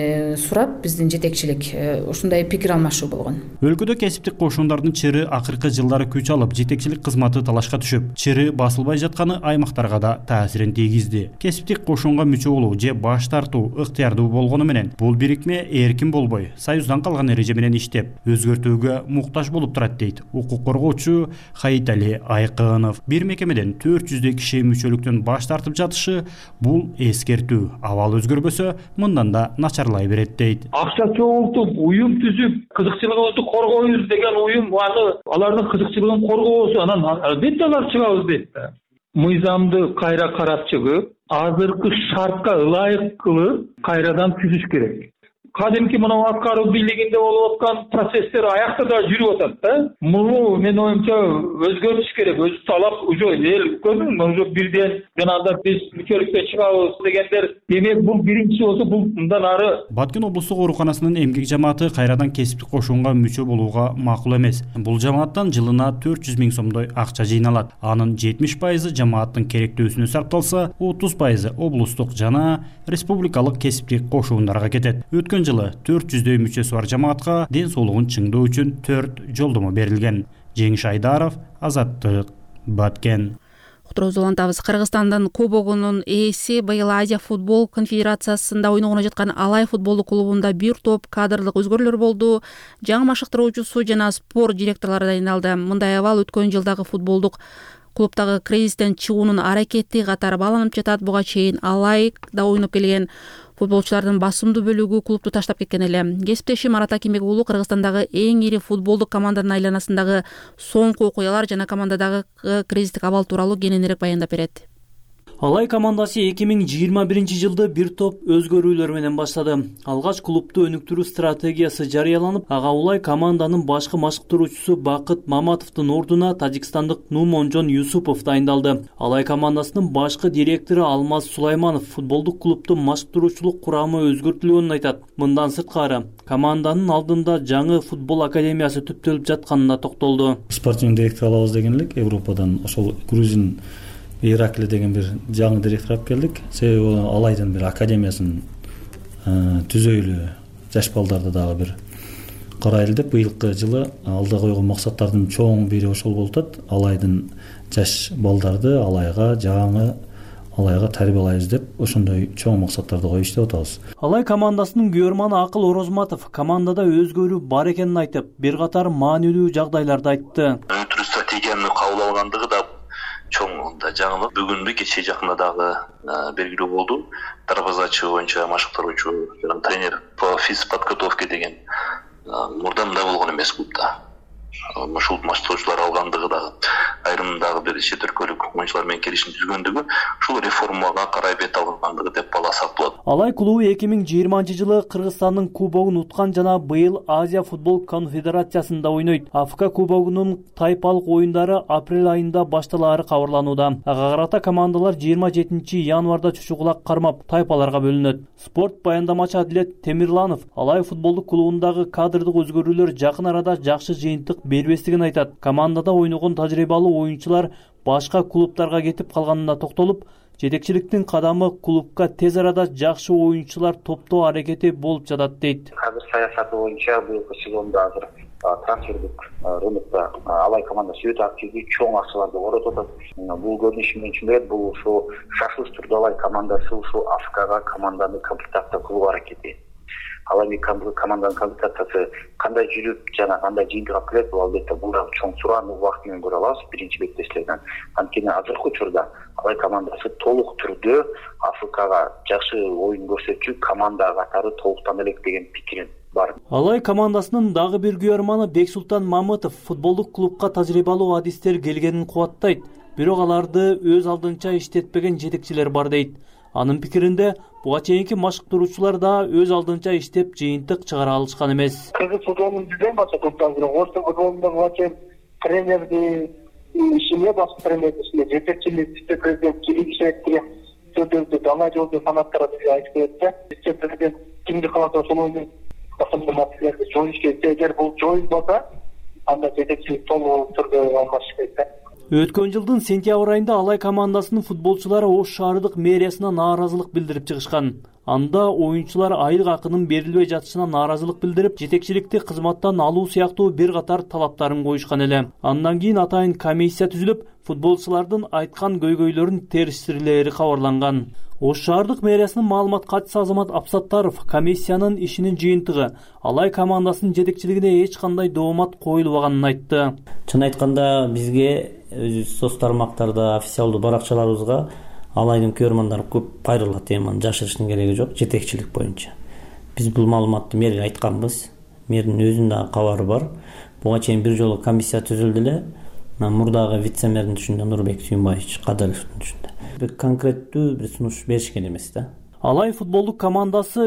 S23: сурап биздин жетекчилик ушундай пикир болгон.
S25: Өлкөдө кесиптик кошундардын чыры акыркы жылдары күч алып, жетекчилик кызматы талашка түшүп, чыры басылбай жатканы аймактарга да таасирин тийгизди. Кесиптик кошунга мүчө болуу же баш тартуу ыктыярдуу болгону менен бул бирикме эркин болбой, союздан калган эреже менен иштеп, өзгөртүүгө муктаж болуп турат дейт укук коргоочу Хайитали Айкынов. Бир мекемеден 400 киши мүчөлүктөн баш тартып жатышы бул эскертүү. Абал өзгөрбөсө, мындан да начарлай берет дейт.
S26: Акча чогултуп, уюм түзүп, кызыкчылыгыбызды коргойбуз деген уюм, алардын кызыкчылыгын коргоосу, анан албетте алар чыгабыз дейт. Мыйзамды кайра карап чыгып, азыркы шартка ылайык кылып, кайрадан түзүш керек. Кадимки мына аткаруу бийлигинде болуп аткан процесстер аякта да жүрүп атат да. Муну мен оюмча өзгөртүш керек. Өзү талап уже эл көрдүң, уже бирден жанагындай биз мүчөлүккө чыгабыз дегендер, демек бул биринчи болсо, бул мындан ары.
S25: Баткен облустук ооруканасынын эмгек жамааты кайрадан кесиптик кошуунга мүчө болууга макул эмес. Бул жамааттан жылына 400 000 сомдой акча жыйналат. Анын 70% жамааттын керектөөсүнө сарпталса, 30% облустук жана республикалык кесиптик кошуундарга кетет. Өткөн жылы 400 мүчөсү бар жамаатка ден соолугун чыңдоо үчүн 4 жолдомо берилген. Жеңиш Айдаров, Азаттык, Баткен.
S1: Уктуруубузду улантабыз. Кыргызстандын кубогунун ээси быйыл Азия футбол конфедерациясында ойногоно жаткан Алай футболдук клубунда бир топ кадрлык өзгөрүүлөр болду. Жаңы машыктыруучусу жана спорт директорлору дайындалды. Мындай абал өткөн жылдагы футболдук клубдагы кризистен чыгуунун аракети катары бааланып жатат. Буга чейин Алайда ойноп келген футболчулардын басымдуу бөлүгү клубду таштап кеткен эле. Кесиптеши Марат Акимбек уулу Кыргызстандагы эң ири футболдук команданын айланасындагы соңку окуялар жана командадагы кризистик абал тууралуу кененирээк баяндап берет.
S2: Алай командасы 2021 жылды бир топ өзгөрүүлөр менен баштады. Алгач клубду өнүктүрүү стратегиясы жарыяланып, ага Улай команданын башкы машыктыруучусу Бакыт Маматовдун ордуна тажикстандык Нумонжон Юсупов дайындалды. Алай командасынын башкы директору Алмаз Сулайманов футболдук клубдун машыктыруучулук курамы өзгөртүлгөнүн айтат. Мындан сырткары, команданын алдында жаңы футбол академиясы түптөлүп жатканына токтолду.
S5: Спортивный директор алабыз деген элек Европадан, ошол грузин Иракли деген бир жаңы директор алып келдик. Себеби Алайдын бир академиясын түзөйлү, жаш балдарды дагы бир карайлы деп быйылкы жылы алда койгон максаттардын чоң бири ошол болуп атат. Алайдын жаш балдарды Алайга тарбиялайбыз деп ошондой чоң максаттарды коюп иштеп атабыз.
S2: Алай командасынын күйөрманы Акыл Орозматов командада өзгөрүү бар экенин айтып, бир катар маанилүү жагдайларды айтты.
S6: Өнүктүрүү стратегияны кабыл алгандыгы да чоң жаңылык. Бүгүндү кечээ жакында дагы белгилүү болду. Дарбазачы боюнча машыктыруучу жана тренер по физподготовке деген мурдан да болгон эмес клубда. Ушул машыктыруучулар алгандыгы дагы айрым дагы бир чет өлкөлүк оюнчулар менен келишим түзгөндүгү ушул реформага карай бет алгандыгы деп баласак болот.
S2: Алай клубу 2020 жылы Кыргызстандын кубогун уткан жана быйыл Азия футбол конфедерациясында ойнойт. Африка кубогунун тайпалык оюндары апрель айында башталаары кабарланууда. Ага карата командалар 27 январда чучугулак кармап тайпаларга бөлүнөт. Спорт баяндамачы Адилет Темирланов Алай футболдук клубундагы кадрдык өзгөрүүлөр жакын арада жакшы жыйынтык бербестигин айтат. Командада ойногон тажрыйбалуу оюнчулар башка клубтарга кетип калганына токтолуп, жетекчиликтин кадамы клубка тез арада жакшы оюнчулар топтоо аракети болуп жатат дейт.
S7: Азыр саясаты боюнча быйылкы сезонда азыр трансфердик рынокто Алай командасы өтө активдүү, чоң акчаларды коротуп атат. Бул көрүнүшү менен чындап бул ошо шашылыш түрдө Алай командасы ушул Африкага команданы комплектация кылуу аракети. Алай команданын комплектациясы кандай жүрүп жана кандай жыйынтык алып келет, бул албетте бул дагы чоң суроону убакыт менен көрө алабыз биринчи беттештерден. Анткени азыркы учурда Алай командасы толук түрдө Африкага жакшы оюн көрсөтчү команда катары толуктан элек деген пикирим бар.
S2: Алай командасынын дагы бир күйөрманы Бексултан Мамытов футболдук клубка тажрыйбалуу адистер келгенин кубаттайт. Бирок аларды өз алдынча иштетпеген жетекчилер бар дейт. Анын пикиринде буга чейинки машыктыруучулар да өз алдынча иштеп жыйынтык чыгара алышкан эмес.
S8: Кыргыз футболунун жүздөн башка клубтан бирок орус футболунда буга чейин тренердин ишине, башкы тренердин ишине жетекчилик, президент киришет деген сөздөрдү дана жолду фанаттар айтып келет да. Президент кимди кааласа ошону басымдуу маселелерди жоюш керек. Эгер бул жоюлбаса, анда жетекчилик толук түрдө алмаш керек да.
S2: Өткөн жылдын сентябрь айында Алай командасынын футболчулары Ош шаардык мэриясына нааразылык билдирип чыгышкан. Анда оюнчулар айлык акынын берилбей жатышына нааразылык билдирип, жетекчиликти кызматтан алуу сыяктуу бир катар талаптарын коюшкан эле. Андан кийин атайын комиссия түзүлүп, футболчулардын айткан көйгөйлөрүн териштирилери кабарланган. Ош шаардык мэриясынын маалымат катчысы Азамат Апсаттаров комиссиянын ишинин жыйынтыгы Алай командасынын жетекчилигине эч кандай доомат коюлбаганын айтты.
S10: Чын айтканда бизге өз соц тармактарда официалдуу баракчаларыбызга Алайдын күйөрмандары көп кайрылат, эми жашырыштын кереги жок жетекчилик боюнча. Биз бул маалыматты мэрге айтканбыз. Мэрдин өзүнүн дагы кабары бар. Буга чейин бир жолу комиссия түзүлдү эле. Мурдагы вице-мэрдин түшүндө Нурбек Сүйүнбаевич Кадыровдун түшүндө. Бир конкреттүү бир сунуш беришкен эмес да.
S2: Алай футболдук командасы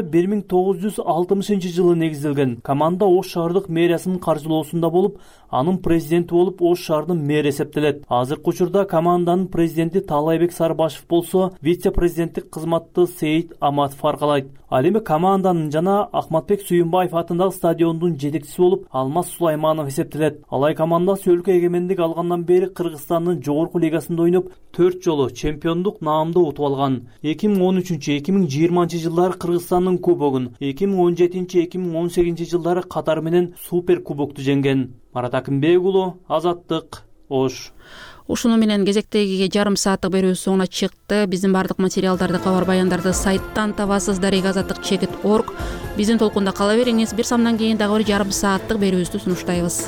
S2: 1960 жылы негизделген. Команда Ош шаардык мэриясынын каржылоосунда болуп, анын президенти болуп Ош шаарынын мэри эсептелет. Азыркы учурда команданын президенти Таалайбек Сарбашев болсо, вице-президенттик кызматты Сейит Аматов аркалайт. Ал эми команданын жана Ахматбек Сүйүнбаев атындагы стадиондун жетекчиси болуп Алмаз Сулайманов эсептелет. Алай командасы өлкө эгемендик алгандан бери Кыргызстандын жогорку лигасында ойноп, 4 жолу чемпиондук наамды утуп алган. 2013-2020 2020-жылдары Кыргызстандын кубогун, 2017-2018 жылдары Катар менен Супер кубокту жеңген. Марат Акимбек уулу, Азаттык, Ош.
S1: Ушуну менен кезектеги жарым сааттык берүүбүз соңуна чыкты. Биздин бардык материалдарды, кабар баяндарды сайттан табасыз. darega-azаттык.org. Биздин толкунда кала бериңиз. Бир самдан кийин дагы бир жарым сааттык берүүбүздү сунуштайбыз.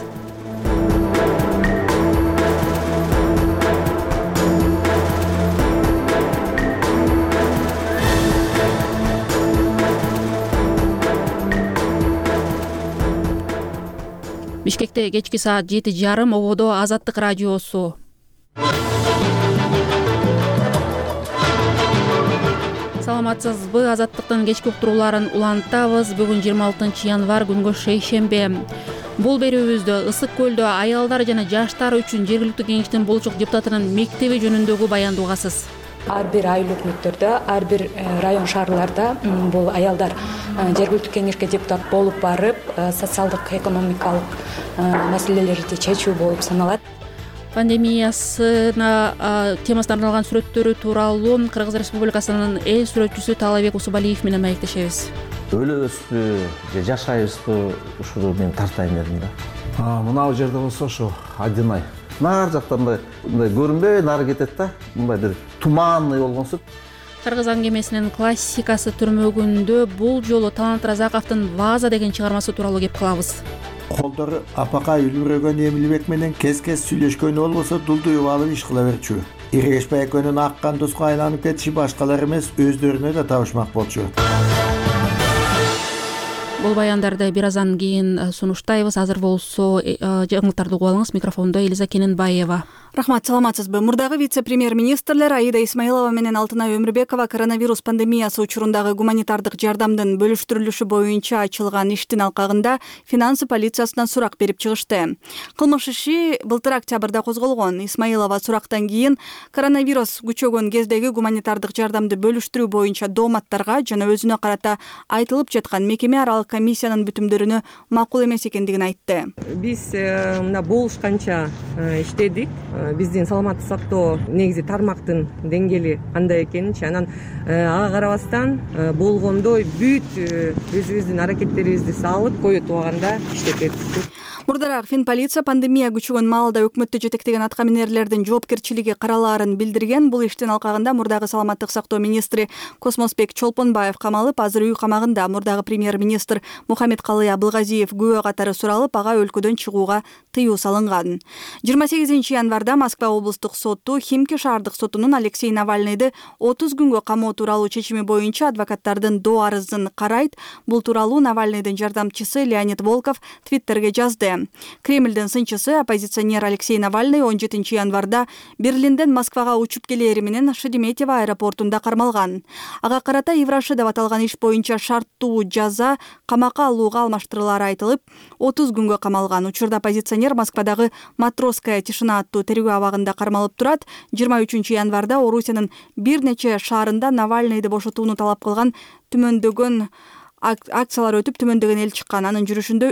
S1: Бишкекте кечки саат 7:30 ободо Азаттык радиосу. Саламатсызбы? Азаттыктын кечки уктурууларын улантабыз. Бүгүн 26 январь күнгө шейшембе. Бул берүүбүздө Ысык көлдө аялдар жана жаштар үчүн жергиликтүү кеңештин болчок депутатынын мектеби жөнүндөгү баянды угасыз.
S3: Ар бир айыл өкмөттөрдө, ар бир район шаарларда бул аялдар жергиликтүү кеңешке депутат болуп барып, социалдык, экономикалык маселелерди чечүү болуп саналат.
S1: Пандемиясына темасына арналган сүрөттөрү тууралуу Кыргыз Республикасынын эл сүрөтчүсү Талайбек Усубалиев менен маектешебиз.
S11: Өлөбүзбү же жашайбызбы, ушуну мен тартайын дедим да. Мына жерде болсо ошо один ай. Нар жактан мындай көрүнбөй нары кетет да. Мындай бир туманный болгонсуп.
S1: Кыргыз аңгемесинин классикасы түрмөгүндө бул жолу Талант Разаковдун Ваза деген чыгармасы тууралуу кеп кылабыз.
S14: Колдору апакай үлбүрөгөн Эмилбек менен кез-кез сүйлөшкөнү болбосо дулдуюп алып иш кыла берчү. Иргешбай экөөнүн аккан туска айланып кетиши башкалар эмес өздөрүнө да табышмак болчу.
S1: Бул баяндарды бир аздан кийин сунуштайбыз. Азыр болсо жаңылыктарды угуп алыңыз. Микрофондо Элиза Кененбаева.
S15: Рахмат, саламатсызбы? Мурдагы вице-премьер-министрлер Аида Исмаилова менен Алтынай Өмүрбекова коронавирус пандемиясы учурундагы гуманитардык жардамдын бөлүштүрүлүшү боюнча ачылган иштин алкагында финансы полициясынан сурак берип чыгышты. Кылмыш иши былтыр октябрда козголгон. Исмаилова сурактан кийин коронавирус күчөгөн кездеги гуманитардык жардамды бөлүштүрүү боюнча дооматтарга жана өзүнө карата айтылып жаткан мекеме аралык комиссиянын бүтүмдөрүнө макул эмес экендигин айтты.
S16: Биз мына болушканча иштедик. Биздин саламаттык сактоо негизи тармактын деңгээли кандай экенинчи, анан ага карабастан болгондой бүт өзүбүздүн аракеттерибизди салып кое тубаганда иштеп бердик.
S15: Мурдараак Финполиция пандемия күчөгөн маалда өкмөттү жетектеген аткаминерлердин жоопкерчилиги каралаарын билдирген. Бул иштин алкагында мурдагы саламаттык сактоо министри Космосбек Чолпонбаев камалып, азыр үй камагында. Мурдагы премьер-министр Мухаммедкалый Абылгазиев күбө катары суралып, ага өлкөдөн чыгууга тыюу салынган. 28 январда Москва облустук соту Химки шаардык сотунун Алексей Навальныйды 30 күнгө камоо тууралуу чечими боюнча адвокаттардын доо арызын карайт. Бул тууралуу Навальныйдын жардамчысы Леонид Волков Твиттерге жазды. Кремльдин сынчысы оппозиционер Алексей Навальный 17 январда Берлинден Москвага учуп келери менен Шереметьево аэропортунда кармалган. Ага карата Евраши деп аталган иш боюнча шарттуу жаза камакка алууга алмаштырылары айтылып, 30 күнгө камалган. Учурда оппозиционер Москвадагы Матросская тишина аттуу тергөө абагында кармалып турат. 23 январда Орусиянын бир нече шаарында Навальныйды бошотууну талап кылган түмөндөгөн акциялар өтүп, түмөндөгөн эл чыккан. Анын жүрүшүндө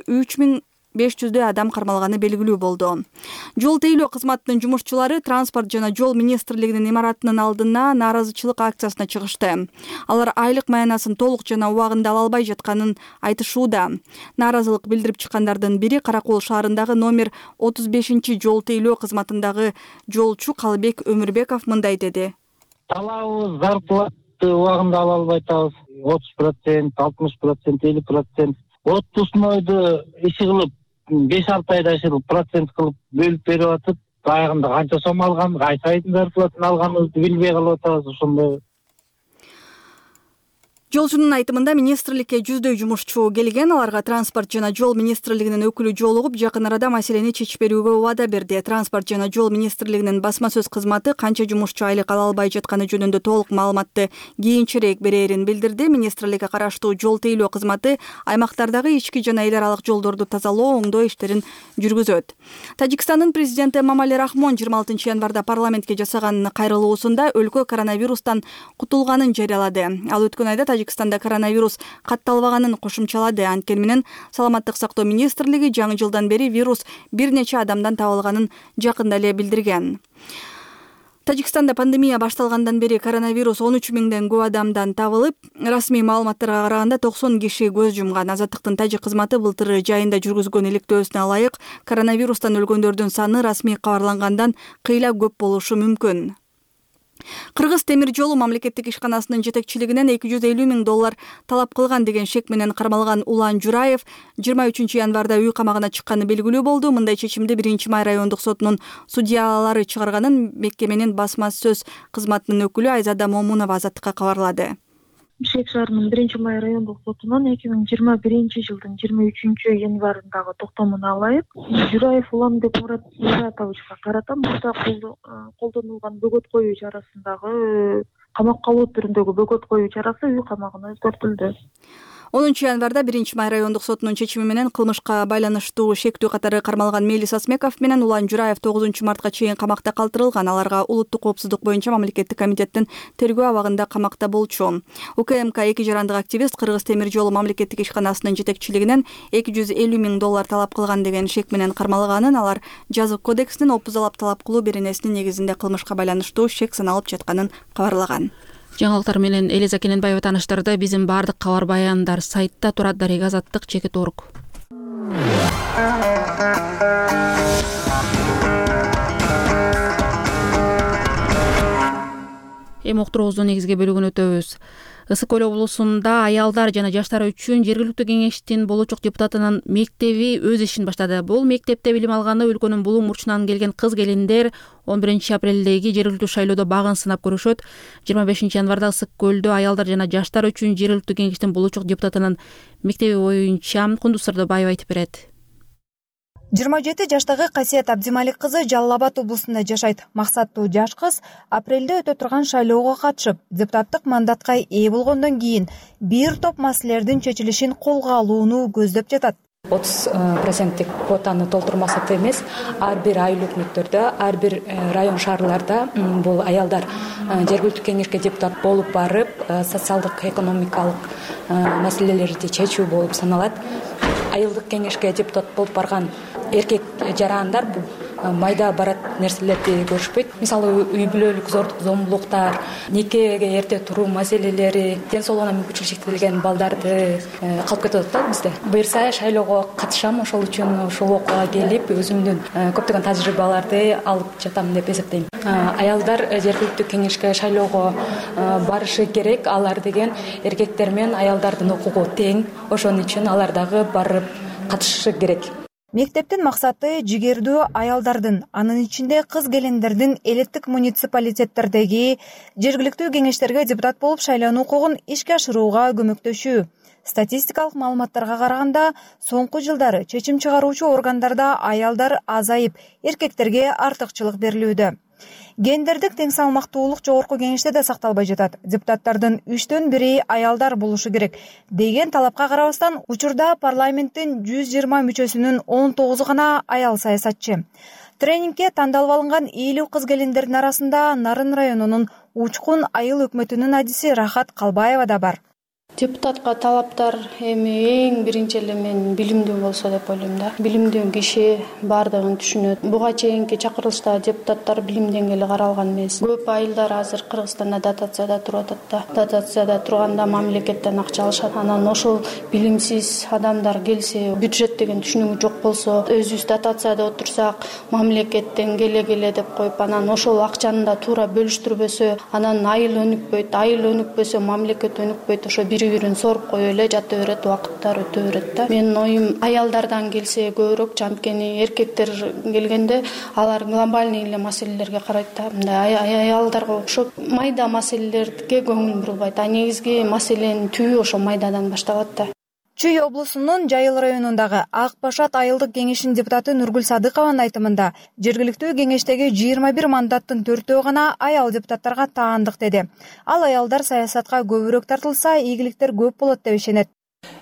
S15: 3500 адам кармалганы белгилүү болду. Жол тейлөө кызматынын жумушчулары транспорт жана жол министрлигинин имаратынын алдына нааразычылык акциясына чыгышты. Алар айлык маянасын толук жана убагында ала албай жатканын айтышууда. Нааразылык билдирип чыккандардын бири Каракол шаарындагы номер 35 жол тейлөө кызматындагы жолчу Калыбек Өмүрбеков мындай деди.
S17: Талабыбыз зарплаты убагында ала албай атабыз. 30%, 60%, 50%. Отпускнойду иши кылып 5-6 айда ашырып процент кылып бөлүп берип атып, аягында канча сом алган, кайсы айдын зарплатын алганыбызды билбей калып атабыз ошондой.
S15: Жолчунун айтымында министрликке 100 жумушчу келген. Аларга транспорт жана жол министрлигинин өкүлү жолугуп, жакын арада маселени чечип берүүгө убада берди. Транспорт жана жол министрлигинин басма сөз кызматы канча жумушчу айлык ала албай жатканы жөнүндө толук маалыматты кийинчерээк берерин билдирди. Министрликке караштуу жол тейлөө кызматы аймактардагы ички жана эл аралык жолдорду тазалоо, оңдоо иштерин жүргүзөт. Тажикстандын президенти Эмомали Рахмон 26 январда парламентке жасаган кайрылуусунда өлкө коронавирустан кутулганын жарыялады. Ал өткөн айда Тажикстанда коронавирус катталбаганын кошумчалады. Анткени менен саламаттык сактоо министрлиги жаңы жылдан бери вирус бир нече адамдан табылганын жакында эле билдирген. Тажикстанда пандемия башталгандан бери коронавирус 13 миңден көп адамдан табылып, расмий маалыматтарга караганда 90 киши көз жумган. Азаттыктын тажик кызматы былтыр жайында жүргүзгөн иликтөөсүнө ылайык коронавирустан өлгөндөрдүн саны расмий кабарлангандан кыйла көп болушу мүмкүн. Кыргыз темир жолу мамлекеттик ишканасынын жетекчилигинен $250 миң талап кылган деген шек менен кармалган Улан Жураев 23 январда үй камагына чыкканы белгилүү болду. Мындай чечимди 1-май райондук сотунун судьялары чыгарганын мекеменин басма сөз кызматынын өкүлү Айзада Момунова Азаттыкка кабарлады.
S9: Бишкек шаарынын 1-май райондук сотунун 2021 жылдын 23 январындагы токтомуна ылайык Жураев Улан Муратовичка карата мурда колдонулган бөгөт коюу чарасындагы камакка алуу түрүндөгү бөгөт коюу чарасы үй камагына өзгөртүлдү.
S15: 10 январда 1-май райондук сотунун чечими менен кылмышка байланыштуу шектүү катары кармалган Мелис Асмеков менен Улан Жураев 9 мартка чейин камакта калтырылган. Аларга улуттук коопсуздук боюнча мамлекеттик комитеттин тергөө абагында камакта болчу. УКМК эки жарандык активист Кыргыз темир жолу мамлекеттик ишканасынын жетекчилигинен $250 миң талап кылган деген шек менен кармалганын, алар жазык кодексинин опузалап талап кылуу беренесинин негизинде кылмышка байланыштуу шек саналып жатканын кабарлаган.
S1: Жаңылыктар менен Элиза Кененбаева таныштырды. Биздин бардык кабар баяндар сайтта турат. Azattik.org. Эми уктуруубуздун негизги бөлүгүнө өтөбүз. Ысык Көл облусунда аялдар жана жаштар үчүн жергиликтүү кеңештин болочок депутатынын мектеби өз ишин баштады. Бул мектепте билим алганы өлкөнүн булуң бурчунан келген кыз келиндер 11 апрелдеги жергиликтүү шайлоодо багын сынап көрүшөт. 25 январда Ысык Көлдө аялдар жана жаштар үчүн жергиликтүү кеңештин болочок депутатынын мектеби боюнча Кундуз Сырдыбаева айтып берет.
S13: 27 жаштагы Касиет Абдималик кызы Жалал Абад облусунда жашайт. Максаттуу жаш кыз апрелде өтө турган шайлоого катышып, депутаттык мандатка ээ болгондон кийин бир топ маселелердин чечилишин колго алууну көздөп жатат.
S3: 30% квотаны толтуруу максаты эмес, ар бир айыл өкмөттөрдө, ар бир район шаарларда бул аялдар жергиликтүү кеңешке депутат болуп барып, социалдык экономикалык маселелерди чечүү болуп саналат. Айылдык кеңешке депутат болуп барган эркек жарандар бул майда барат нерселерди көрүшпөйт. Мисалы, үй бүлөлүк зомбулуктар, никеге эрте туруу маселелери, ден соолугуна мүмкүнчүлүгү чектелген балдарды калып кетип атат да бизде. Буюрса шайлоого катышам, ошол үчүн ушул окууга келип, өзүмдүн көптөгөн тажрыйбаларды алып жатам деп эсептейм. Аялдар жергиликтүү кеңешке шайлоого барышы керек. Алар деген эркектер менен аялдардын укугу тең. Ошон үчүн алар дагы барып катышышы керек.
S13: Мектептин максаты жигердүү аялдардын, анын ичинде кыз келиндердин элеттик муниципалитеттердеги жергиликтүү кеңештерге депутат болуп шайлануу укугун ишке ашырууга көмөктөшүү. Статистикалык маалыматтарга караганда, соңку жылдары чечим чыгаруучу органдарда аялдар азайып, эркектерге артыкчылык берилүүдө. Гендердик тең салмактуулук жогорку кеңеште да сакталбай жатат. Депутаттардын 3төн 1 аялдар болушу керек деген талапка карабастан, учурда парламенттин 120 мүчөсүнүн 19 гана аял саясатчы. Тренингке тандалып алынган 50 кыз келиндердин арасында Нарын районунун Учкун айыл өкмөтүнүн адиси Рахат Калбаева да бар.
S18: Депутатка талаптар эми эң биринчи эле мен билимдүү болсо деп ойлойм да. Билимдүү киши бардыгын түшүнөт. Буга чейинки чакырылышта депутаттар билим деңгээли каралган эмес. Көп айылдар азыр Кыргызстанда дотацияда туруп атат да. Дотацияда турганда мамлекеттен акча алышат. Анан ошол билимсиз адамдар келсе, бюджет деген түшүнүгү жок болсо, өзүбүз дотацияда отурсак, мамлекеттен келе деп коюп, анан ошол акчаны да туура бөлүштүрбөсө, анан айыл өнүкпөйт, айыл өнүкпөсө мамлекет өнүкпөйт. Ошо бири-бирин соруп коюп эле жата берет, убакыттар өтө берет да. Менин оюм аялдардан келсе көбүрөөк, анткени эркектер келгенде алар глобальный эле маселелерге карайт да. Мындай аялдарга окшоп майда маселелерге көңүл бурулбайт. Негизги маселенин түбү ошо майдадан башталат да.
S13: Чүй облусунун Жайыл районундагы Ак Башат айылдык кеңешинин депутаты Нургүл Садыкованын айтымында, жергиликтүү кеңештеги 21 мандаттын 4-өө гана аял депутаттарга таандык деди. Ал аялдар саясатка көбүрөөк тартылса, ийгиликтер көп болот деп ишенет.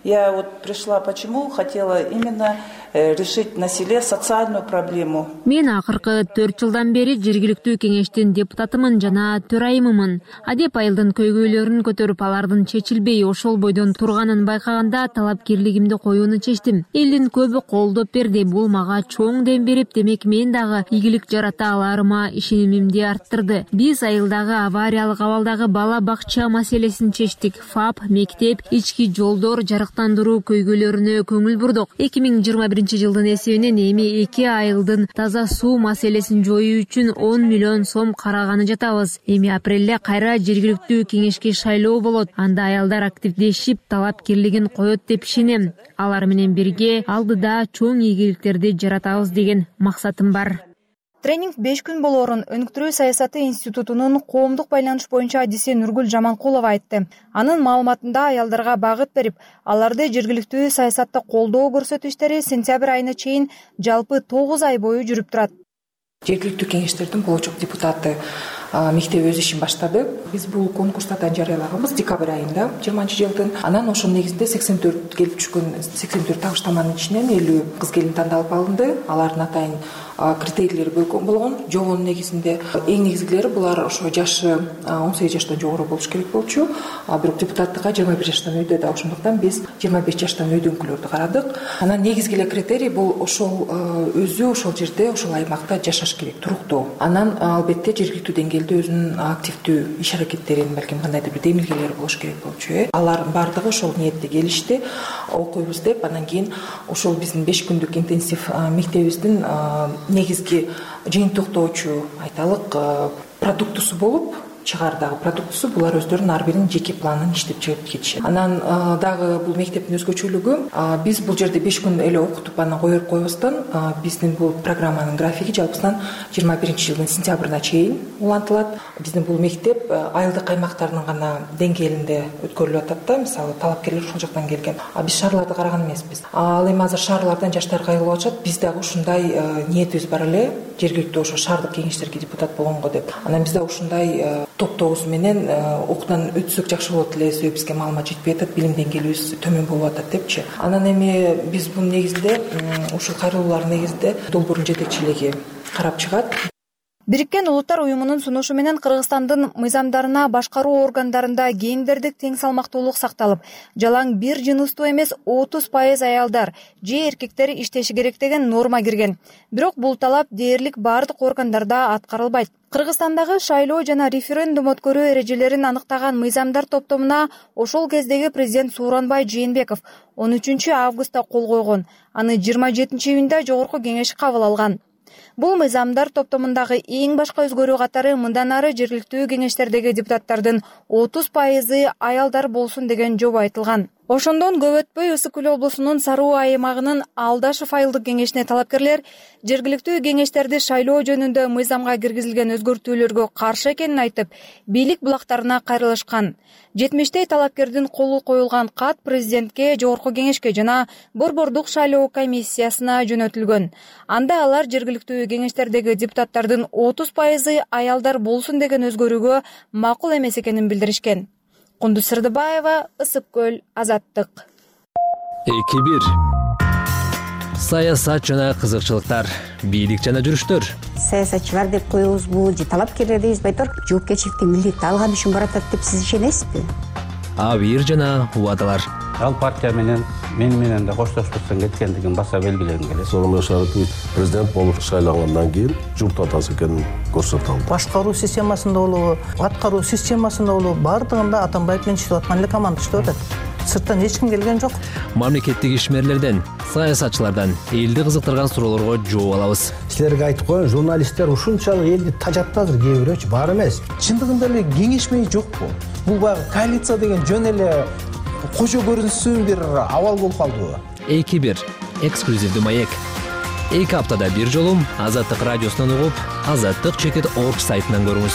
S4: Я вот пришла, почему хотела именно решить на селе социальную проблему.
S19: Мен акыркы 4 жылдан бери жергиликтүү кеңештин депутатымын жана төрайымымын. Адеп айылдын көйгөйлөрүн көтөрүп, алардын чечилбей ошол бойдон турганын байкаганда талапкерлигимди коюуну чечтим. Элдин көбү колдоп берди. Бул мага чоң дем берип, демек мен дагы ийгилик жарата аларыма ишенимимди арттырды. Биз айылдагы авариялык абалдагы бала бакча маселесин чечтик. ФАП, мектеп, ички жолдор, жарыктандыруу көйгөйлөрүнө көңүл бурдук. 2021 жылдын эсебинен эми 2 айылдын таза суу маселесин жоюу үчүн 10 миллион сом караганы жатабыз. Эми апрелде кайра жергиликтүү кеңешке шайлоо болот. Анда аялдар активдешип, талапкерлигин коет деп ишенем. Алар менен бирге алдыда чоң ийгиликтерди жаратабыз деген максатым бар.
S13: Тренинг 5 күн болоорун Өнүктүрүү саясаты институтунун коомдук байланыш боюнча адиси Нургүл Жаманкулова айтты. Анын маалыматында аялдарга багыт берип, аларды жергиликтүү саясатта колдоо көрсөтүү иштери сентябрь айына чейин жалпы 9 ай бою жүрүп турат.
S20: Жергиликтүү кеңештердин болочок депутаты мектеп өз ишин баштады. Биз бул конкурстардан жарыялаганбыз декабрь айында 20-жылдын. Анан ошонун негизинде 84 келип түшкөн 84 табыштаманын ичинен 50 кыз келин тандалып алынды. Алардын атайын критерийлери болгон. Жобонун негизинде эң негизгилери булар ошо жашы 18 жаштан жогору болуш керек болчу. Бирок депутаттыкка 21 жаштан өйдө да, ошондуктан биз 25 жаштан өйдөнкүлөрдү карадык. Анан негизги эле критерий бул ошол өзү ошол жерде, ошол аймакта жашаш керек, туруктуу. Анан албетте жергиликтүү деңгээлде өзүнүн активдүү иш аракеттерин, балким кандайдыр бир демилгелери болуш керек болчу. Алардын бардыгы ошол ниетте келишти, окуйбуз деп. Анан кийин ошол биздин 5 күндүк интенсив мектебибиздин негизги жыйынтыктоочу айталык продуктусу болуп чыгардагы продуктусу булар өздөрүнүн ар биринин жеке планын иштеп чыгып кетишет. Анан дагы бул мектептин өзгөчөлүгү биз бул жерде 5 күн эле окутуп анан коюп койбостон биздин бул программанын графиги жалпысынан 21-жылдын сентябрына чейин улантылат. Биздин бул мектеп айылдык аймактардын гана деңгээлинде өткөрүлүп атат да, мисалы талапкерлер ошол жактан келген. Биз шаарларды караган эмеспиз. Ал эми азыр шаарлардан жаштар кайрылып атышат. Биз дагы ушундай ниетибиз бар эле, жергиликтүү ошо шаардык кеңештерге депутат болгонго деп. Анан бизде ушундай топ-тогуз менен окуудан өтсөк жакшы болот эле, себеби бизге маалымат жетпей атат, билим деңгээлибиз төмөн болуп атат депчи. Анан эми биз бунун негизинде ушул кайрылуулардын негизинде долбоордун жетекчилиги карап чыгат.
S13: Бириккен Улуттар уюмунун сунушу менен Кыргызстандын мыйзамдарына башкаруу органдарында гендердик тең салмактуулук сакталып, жалаң бир жыныстуу эмес 30% аялдар же эркектер иштеши керек деген норма кирген. Бирок бул талап дээрлик бардык органдарда аткарылбайт. Кыргызстандагы шайлоо жана референдум өткөрүү эрежелерин аныктаган мыйзамдар топтомуна ошол кездеги президент Сооронбай Жээнбеков 13 августта кол койгон. Аны 27 июнда жогорку кеңеш кабыл алган. Бул мыйзамдар топтомундагы эң башка өзгөрүү катары мындан ары жергиликтүү кеңештердеги депутаттардын 30% аялдар болсун деген жоба айтылган. Ошондон көп өтпөй Ысык Көл облусунун Саруу аймагынын Алдашов айылдык кеңешине талапкерлер жергиликтүү кеңештерди шайлоо жөнүндө мыйзамга киргизилген өзгөртүүлөргө каршы экенин айтып, бийлик булактарына кайрылышкан. 70 талапкердин колу коюлган кат президентке, жогорку кеңешке жана борбордук шайлоо комиссиясына жөнөтүлгөн. Анда алар жергиликтүү кеңештердеги депутаттардын 30% аялдар болсун деген өзгөрүүгө макул эмес экенин билдиришкен. Кундуз Сырдыбаева, Ысык Көл, Азаттык.
S21: 2-1. Саясат жана кызыкчылыктар, бийлик жана жүрүштөр.
S22: Саясатчылар деп коебузбу, же талапкерлер дейбизби, жоопкерчиликти милдетти алган үчүн баратат деп сиз ишенесизби?
S21: Абийир жана убадалар.
S24: Ал партия менен менен да коштошпостон кеткендигин баса белгилегим келет.
S27: Сооронбай Жээнбеков президент болуп шайлангандан кийин журт атасы экенин көрсөтө алды.
S28: Башкаруу системасында болобу, аткаруу системасында болобу, бардыгында Атамбаев менен иштеп аткан эле команда иштеп атат. Сырттан эч ким келген жок.
S21: Мамлекеттик ишмерлерден, саясатчылардан элди кызыктырган суроолорго жооп алабыз.
S28: Силерге айтып коеюн, журналисттер ушунчалык элди тажатты азыр кээ бирөөчү, бар эмес. Чындыгында эле кеңешмей жокпу? Бул баягы коалиция деген жөн эле кожо көрүнсүн бир абал болуп калдыбы?
S21: 2-1. Эксклюзивдүү маек. 2 аптада бир жолу Азаттык радиосунан угуп, azattik.org сайтынан көрүңүз.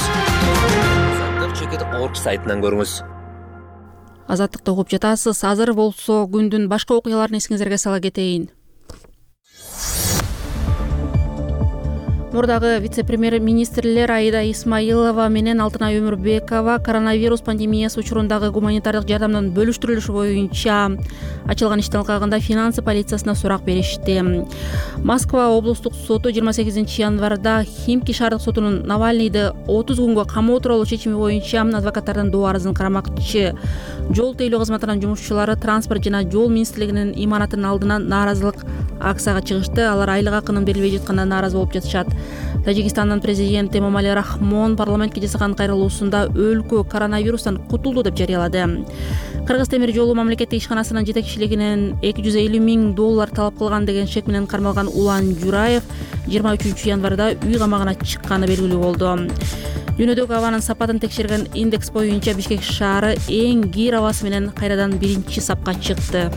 S21: azattik.org сайтынан көрүңүз.
S1: Азаттыкты угуп жатасыз. Азыр болсо күндүн башка окуяларын эсиңиздерге сала кетейин. Мурдагы вице-премьер министрлер Аида Исмаилова менен Алтынай Өмүрбекова коронавирус пандемиясы учурундагы гуманитардык жардамдын бөлүштүрүлүшү боюнча ачылган иштин алкагында финансы полициясына сурак беришти. Москва облустук соту 28 январда Химки шаардык сотунун Навальныйды 30 күнгө камоо тууралуу чечими боюнча адвокаттардын доо арызын карамакчы. Жол тейлөө кызматынын жумушчулары транспорт жана жол министрлигинин имаратынын алдынан нааразылык акцияга чыгышты. Алар айлык акынын берилбей жатканына нааразы болуп жатышат. Тажикстандын президенти Эмомали Рахмон парламентке жасаган кайрылуусунда өлкө коронавирустан кутулду деп жарыялады. Кыргыз темир жолу мамлекеттик ишканасынын жетекчилигинен $250,000 талап кылган деген шек менен кармалган Улан Жураев 23 январда үй камагына чыкканы белгилүү болду. Дүйнөдөгү абанын сапатын текшерген индекс боюнча Бишкек шаары эң кир абасы менен кайрадан 1-сапка чыкты.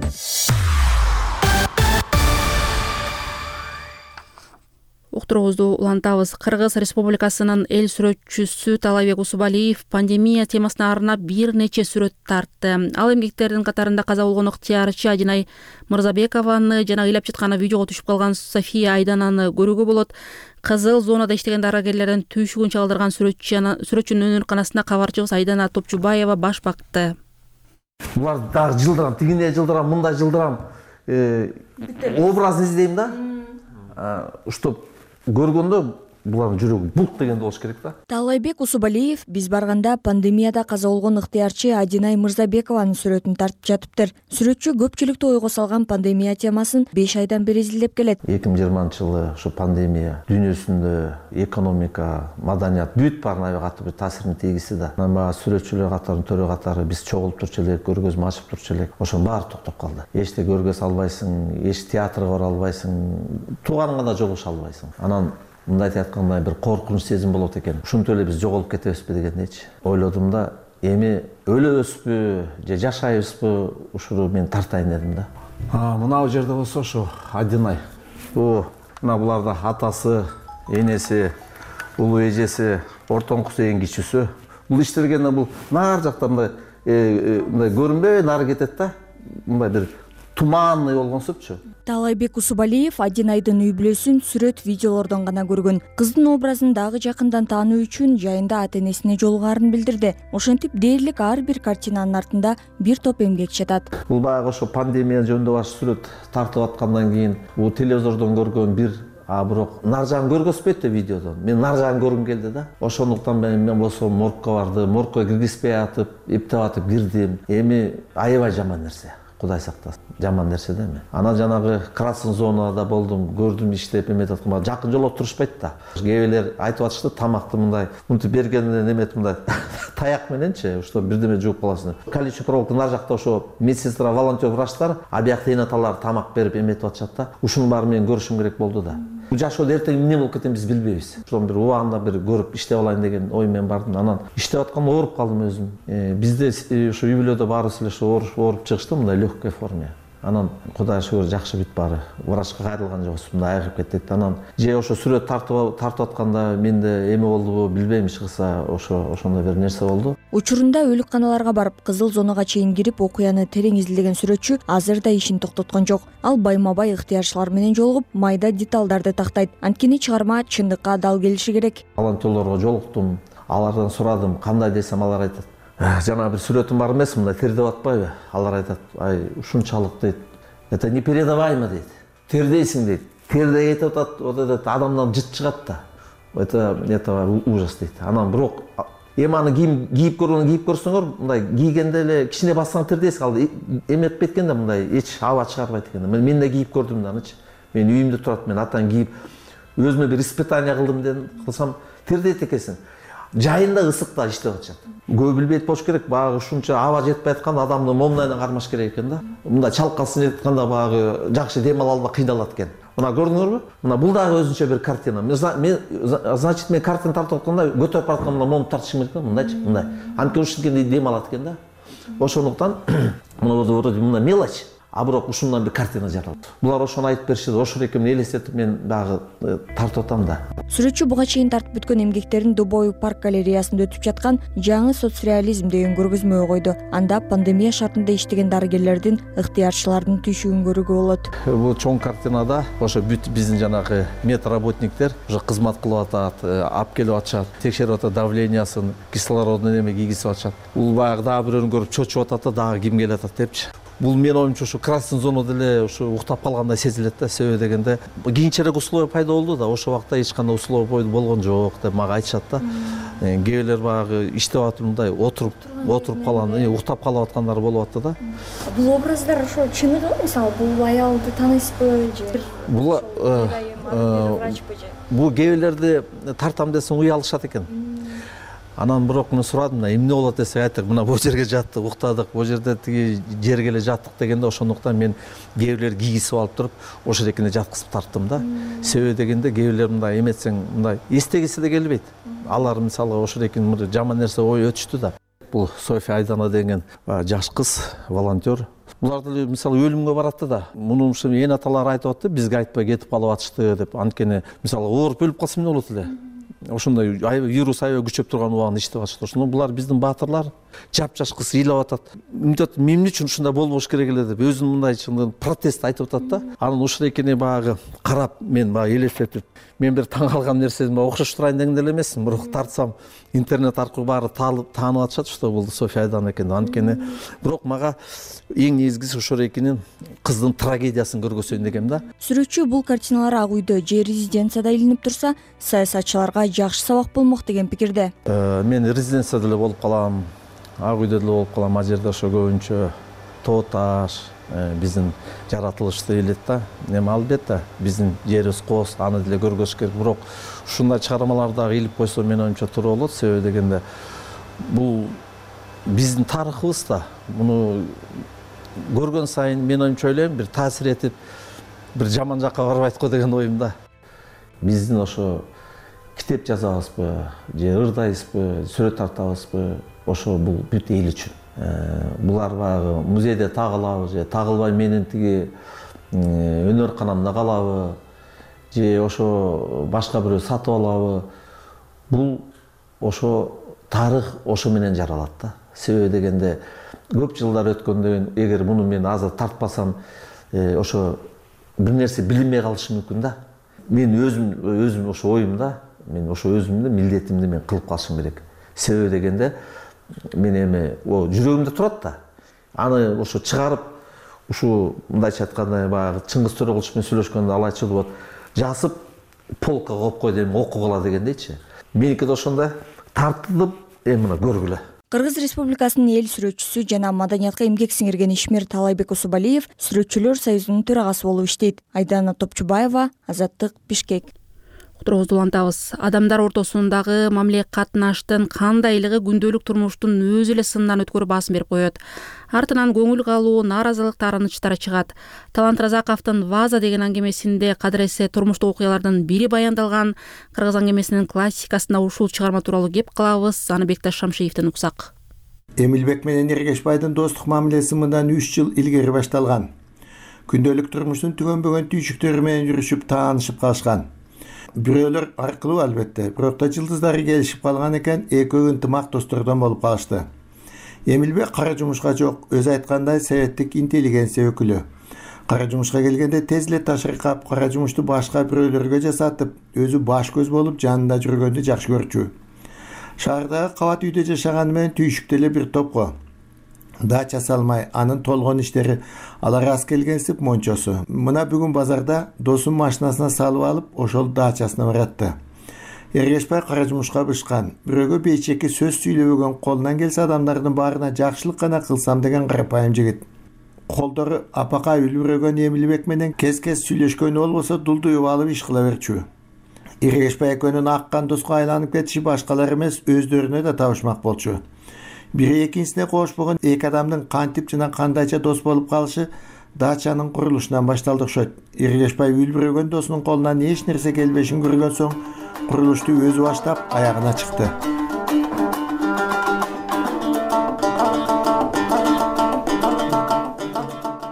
S1: Уктуруубузду улантабыз. Кыргыз Республикасынын эл сүрөтчүсү Талайбек Усубалиев пандемия темасына арнап бир нече сүрөт тартты. Ал эмгектердин катарында каза болгон ыктыярчы Адинай Мырзабекованы жана ыйлап жатканы видеого түшүп калган София Айдананы көрүүгө болот. Кызыл зонада иштеген дарыгерлердин түйшүгүн чалдырган сүрөтчүнүн өнөрканасына кабарчыбыз Айдана Топчубаева баш бакты.
S11: Булар дагы жылдырам, тигине жылдырам, мындай жылдырам. Образын издейм да. Чтоб көргөндө булардын жүрөгү булт дегенде болуш керек да.
S5: Талайбек Усубалиев биз барганда пандемияда каза болгон ыктыярчы Адинай Мырзабекованын сүрөтүн тартып жатыптыр. Сүрөтчү көпчүлүктү ойго салган пандемия темасын 5 айдан бери изилдеп келет.
S11: 2020-жылы ушу пандемия дүйнөсүндө экономика, маданият бүт баарына катуу бир таасирин тийгизди да. Мага сүрөтчүлөр катарынын төрө катары биз чогулуп турчу элек, көргөзмө ачып турчу элек. Ошонун баары токтоп калды. Эчте көргөзө албайсың, эч театрга бара албайсың, тууганыңа да жолугуша албайсың. Анан мындай айткандай бир коркунуч сезим болот экен. Ушинтип эле биз жоголуп кетебизби дегендейчи. Ойлодум да, эми өлөбүзбү же жашайбызбы, ушуну мен тартайын дедим да. Мына жерде болсо ушу Адинай. Мына буларда атасы, энеси, улуу эжеси, ортоңкусу эң кичүүсү. Бул иштергенде бул нар жакта мындай көрүнбөй нары кетет да. Мындай бир туманный болгонсупчу.
S5: Талайбек Усубалиев Адинайдын үй бүлөсүн сүрөт видеолордон гана көргөн. Кыздын образын дагы жакындан таануу үчүн жайында ата-энесине жолугаарын билдирди. Ошентип дээрлик ар бир картинанын артында бир топ эмгек жатат.
S11: Бул баягы ошо пандемия жөнүндө баш сүрөт тартып аткандан кийин бул телевизордон көргөн бир бирок нар жагын көргөзбөйт да видеодон. Мен нар жагын көргүм келди да. Ошондуктан мен болсо моргко бардым. Моргко киргизбей атып, эптеп атып кирдим. Эми аябай жаман нерсе. Кудай сактасын. Жаман нерсе да эми. Анан жанагы красный зонада болдум, көрдүм иштеп эметип аткан. Жакын жолоп турушпайт да. Кээбелер айтып атышты, тамакты мындай мынтип бергенде неметип мындай таяк мененчи, ошто бирдеме жууп каласың. Колючий проволока нар жакта ошо медсестра, волонтер, врачтар, абиякта энаталар тамак берип эметип атышат да. Ушуну баары мен көрүшүм керек болду да. Жашоодо эртең эмне болуп кетем биз билбейбиз. Ошон бир убагында бир көрүп иштеп алайын деген ой менен бардым. Анан иштеп атканда ооруп калдым өзүм. Бизде ушу үй бүлөдө баарыбыз эле ооруп чыгышты мындай легкой форме. Анан Кудайга шүгүр жакшы бүт баары. Врачка кайрылган жокпуз, мындай айыгып кеттик. Анан же ошо сүрөт тартып атканда менде эме болдубу билбейм, чыкса ошондой бир нерсе болду.
S5: Учурунда өлүкканаларга барып, кызыл зонага чейин кирип окуяны терең изилдеген сүрөтчү азыр да ишин токтоткон жок. Ал байма-бай ыктыярчылар менен жолугуп, майда деталдарды тактайт. Анткени чыгарма чындыкка дал келиши керек.
S11: Волонтерлорго жолуктум, алардан сурадым, кандай десем алар айтат. Жана бир сүрөтүм бар эмес, мындай тердеп атпайбы? Алар айтат, ай ушунчалык дейт. Это непередаваемо дейт. Тердейсиң дейт. Тердей кетип атат, адамдан жыт чыгат да. Это ужас дейт. Анан бирок эми аны кийип көрсөңөр, мындай кийгенде эле кичине бассаң тердейсиң, ал эметип кеткенде мындай эч аба чыгарбайт экен. Мен да кийип көрдүм да анычы. Мен үйүмдө турат, мен атан кийип өзүмө бир испытание кылсам тердейт экенсиң. Жайында ысыкта иштеп атышат. Көп билбейт болуш керек, баягы ушунча аба жетпей атканда адамды момундайдан кармаш керек экен да. Мындай чалкалсын жатканда баягы жакшы дем ала албай кыйналат экен. Мына көрдүңөрбү? Мына бул дагы өзүнчө бир картина. Значит, мен картина тартып атканда көтөрүп баратканда момун тартышым керек да, мындайчы, мындай. Анткени ушинткенде дем алат экен да. Ошондуктан мына вроде мына мелочь. а бирок ушундан бир картина жаралат. Булар ошону айтып беришти, ошол экенин элестетип мен дагы тартып атам да.
S5: Сүрөтчү буга чейин тартып бүткөн эмгектерин Дубой парк галереясында өтүп жаткан жаңы соцреализм деген көргөзмөгө койду. Анда пандемия шартында иштеген дарыгерлердин, ыктыярчылардын түйшүгүн көрүүгө болот.
S11: Бул чоң картинада ошо бүт биздин жанагы медработниктер уже кызмат кылып атат, алып келип атышат, текшерип атат давлениясын, кислородун эме кийгизип атышат. Бул баягы дагы бирөөнү көрүп чочуп атат да, дагы ким келип атат депчи. Бул менин оюмча ушу красный зонада эле ушу уктап калгандай сезилет да. Себеби дегенде кийинчерээк условия пайда болду да, ошол убакта эч кандай условия болгон жок деп мага айтышат да. Кээбилер баягы иштеп атып мындай отуруп калган, уктап калып аткандар болуп атты да.
S5: Бул образдар ошо чыныгы, мисалы бул аялды тааныйсызбы же?
S11: Бул кээбилерди тартам десең уялышат экен. Анан бирок мен сурадым, эмне болот десе айтты, мына бул жерге жаттык, уктадык, бул жерде тиги жерге эле жаттык дегенде ошондуктан мен кээбилер кийгизип алып туруп, ошол жерге жаткызып тарттым да. Себеби дегенде кээбилер мындай эметсең, мындай эстегиси да келбейт. Алар мисалга ошол жерге жаман нерсе ой өтүштү да. Бул София Айдана деген жаш кыз, волонтер. Булар деле мисалы өлүмгө баратты да. Мунун ушул эн аталары айтып атты, бизге айтпай кетип калып атышты деп. Анткени мисалы ооруп өлүп калса эмне болот эле? Ошондой вирус аябай күчөп турган убагында иштеп атышты. Ошондо булар биздин баатырлар жапжаш кыз ыйлап атат. Эмне үчүн ушундай болбош керек эле деп өзүнүн мындай чындыгын протест айтып атат да. Анан ушул экени багы карап мен багы элестетип, мен бир таң калган нерсем окшош турайын деген деле эмесмин, бирок тартсам интернет аркылуу баары таанып атышат, что бул София Айдана экен. Анткени бирок мага эң негизгиси ошол экенин кыздын трагедиясын көргөзөйүн дегем да.
S5: Сүрөтчү бул картиналар ак үйдө же резиденцияда илинип турса, саясатчыларга жакшы сабак болмок деген пикирде.
S11: Мен резиденцияда эле болуп калам, ак үйдө деле болуп калам. А жерде ошо көбүнчө тоо таш, биздин жаратылышты элет да. Эми албетте биздин жерибиз кооз, аны деле көргөзүш керек. Бирок ушундай чыгармаларды дагы илип койсо менин оюмча туура болот. Себеби дегенде бул биздин тарыхыбыз да. Муну көргөн сайын мен оюмча ойлойм, бир таасир этип, бир жаман жакка барбайт го деген оюмда. Биздин ошо китеп жазабызбы, же ырдайбызбы, сүрөт тартабызбы, ошо бул бүт эл үчүн. Булар баягы музейде тагылабы же тагылбай менин тиги өнөр канамда калабы, же ошо башка бирөө сатып алабы. Бул ошо тарых ошо менен жаралат да. Себеби дегенде көп жылдар өткөндөн эгер муну мен азыр тартпасам, ошо бир нерсе билинбей калышы мүмкүн да. Мен өзүм ошо оюмда, мен ошо өзүмдүн милдетимди мен кылып калышым керек. Себеби дегенде мен эми жүрөгүмдө турат да. Аны ошо чыгарып, ушу мындайча айтканда баягы Чыңгыз Төрөгулчу менен сүйлөшкөндө ал айтчу болот, жазып полкага коюп кой дейм, окугула дегендейчи. Меники да ошондой тартылып, мына көргүлө.
S5: Кыргыз Республикасынын эл сүрөтчүсү жана маданиятка эмгек сиңирген ишмер Талайбек Усубалиев Сүрөтчүлөр союзунун төрагасы болуп иштейт. Айдана Топчубаева, Азаттык, Бишкек.
S1: Уктуруубузду улантабыз. Адамдар ортосундагы мамиле катнаштын кандайлыгы күндөлүк турмуштун өзү эле сынынан өткөрүп басым берип коет. Артынан көңүл калуу, нааразылык таарынычтары чыгат. Талант Разаковдун Ваза деген аңгемесинде кадыресе турмуштук окуялардын бири баяндалган кыргыз аңгемесинин классикасында ушул чыгарма тууралуу кеп кылабыз. Аны Бекташ Шамшиевден уксак.
S14: Эмилбек менен Эргешбайдын достук мамилеси мындан 3 жыл илгери башталган. Күндөлүк турмуштун түгөнбөгөн түйшүктөрү менен жүрүшүп таанышып калышкан. Бирөөлөр аркылуу албетте, бирок да жылдыздары келишип калган экен, экөө ынтымак достордон болуп калышты. Эмилбек кара жумушка жок, өзү айткандай советтик интеллигенция өкүлү. Кара жумушка келгенде тез эле ташыркап, кара жумушту башка бирөөлөргө жасатып, өзү баш көз болуп жанында жүргөндү жакшы көрчү. Шаардагы кабат үйдө жашаганы менен түйшүктө эле бир топко дача салмай, анын толгон иштери алар аз келгенсип мончосу. Мына бүгүн базарда досун машинасына салып алып, ошол дачасына баратты. Эргешбай кара жумушка бышкан, бирөөгө бейчеки сөз сүйлөбөгөн, колунан келсе адамдардын баарына жакшылык гана кылсам деген карапайым жигит. Колдору апака үлбүрөгөн Эмилбек менен кез-кез сүйлөшкөнү болбосо дулдуюп алып иш кыла берчү. Эргешбай экөөнүн аккан доска айланып кетиши башкалар эмес, өздөрүнө да табышмак болчу. Бири экинчисине кошпогон эки адамдын кантип жана кандайча дос болуп калышы дачанын курулушунан башталды окшойт. Эргешбай үлбүрөгөн досунун колунан эч нерсе келбешин көргөн соң курулушту өзү баштап аягына чыкты.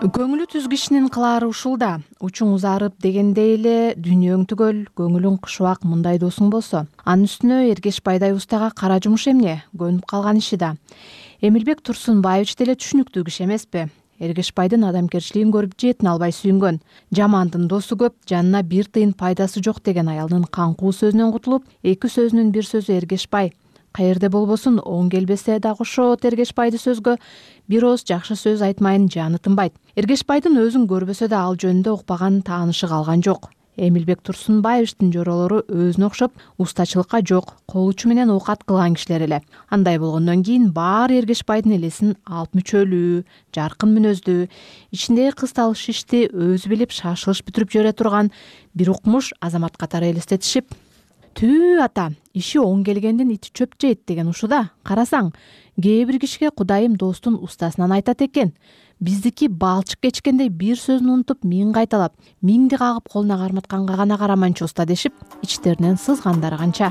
S6: Көңүлү түз кишинин кылаары ушул да. Учуң узарып дегендей эле дүйнөң түгөл, көңүлүң кышыбак мындай досуң болсо. Анын үстүнө Эргешбайдай устага кара жумуш эмне, көнүп калган иши да. Эмилбек Турсунбаевич деле түшүнүктүү киши эмеспи? Эргешбайдын адамгерчилигин көрүп жетін албай сүйүнгөн. Жамандын досу көп, жанына бир тыйын пайдасы жок деген аялдын каңкуу сөзүнөн кутулуп, эки сөзүнүн бир сөзү Эргешбай. Каерде болбосун оң келбесе да кошот Эргешбайды сөзгө, бир ооз жакшы сөз айтмайын жаны тынбайт. Эргешбайдын өзүн көрбөсө да ал жөнүндө укпаган таанышы калган жок. Эмилбек Турсунбаевичтин жоролору өзүнө окшоп устачылыкка жок, кол учу менен оокат кылган кишилер эле. Андай болгондон кийин баары Эргешбайдын элесин алып мүчөлүү, жаркын мүнөздүү, ичиндеги кыз талыш ишти өзү билип шашылыш бүтүрүп жибере турган бир укмуш азамат катары элестетишип, «Түү ата, иши оң келгендин ити чөп жейт» деген ушуда. Карасаң, кээ бир кишиге Кудайым достун устасынан айтат экен. Биздики балчык кечкендей бир сөзүн унутуп, миң кайталап, миңди кагып колуна карматканга гана караманчы уста дешип, ичтеринен сызгандары канча.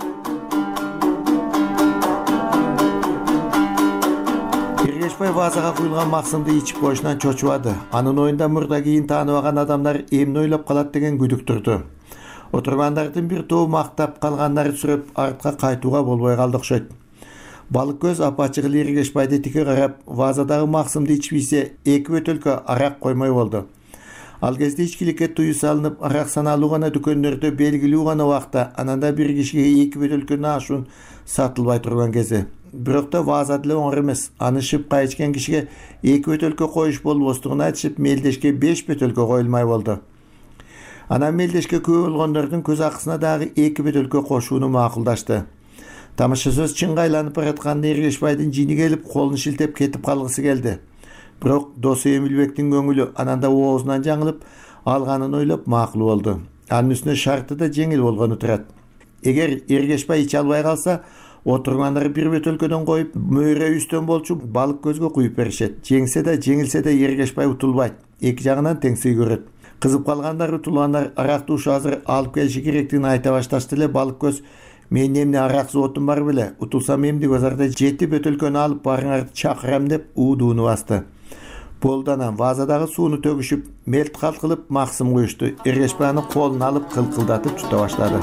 S14: Эргешбай вазага куюлган максымды ичип коюшунан чочубады. Анын оюнда мурда кийин тааныбаган адамдар эмне ойлоп калат деген күдүк турду. Отургандардын бир тобу мактап калгандары сүрөп артка кайтууга болбой калды окшойт. Балык көз апачыгыл Эргешбайды тике карап, вазадагы максымды ичпейсе, эки бөтөлкө арак коймой болду. Ал кезде ичкиликке туюу салынып, арак саналуу гана дүкөндөрдө белгилүү гана убакта, ананда бир кишиге эки бөтөлкөнү ашуун сатылбай турган кези. Бирок да ваза деле оңор эмес. Аны шыпка ичкен кишиге эки бөтөлкө коюш болбостугун айтышып, мелдешке 5 бөтөлкө коюлмай болду. Анан мелдешке көп болгондордун көз акысына дагы эки бөтөлкө кошууну макулдашты. Тамаша сөз чынга айланып баратканда Эргешбайдын жини келип, колун шилтеп кетип калгысы келди. Бирок досу Эмилбектин көңүлү ананда оозунан жаңылып, алганын ойлоп макул болду. Анын үстүнө шарты да жеңил болгону турат. Эгер Эргешбай иче албай калса, отургандар бир бөтөлкөдөн коюп, мөйрө үстөн болчу балык көзгө куюп беришет. Жеңсе да, жеңилсе да Эргешбай утулбайт. Эки жагынан теңсей көрөт. Кызып калгандар, утулгандар аракты ушу азыр алып келиши керектигин айта башташты эле. Балык көз: «Мен эмне арак зоотум бар беле? Утулсам эмди базарда 7 бөтөлкөнү алып барыңарды чакырам» деп уудууну басты. Болду, анан вазадагы сууну төгүшүп, мелт калкылып максым куюшту. Эргешбай аны колуна алып кылкылдатып тута баштады.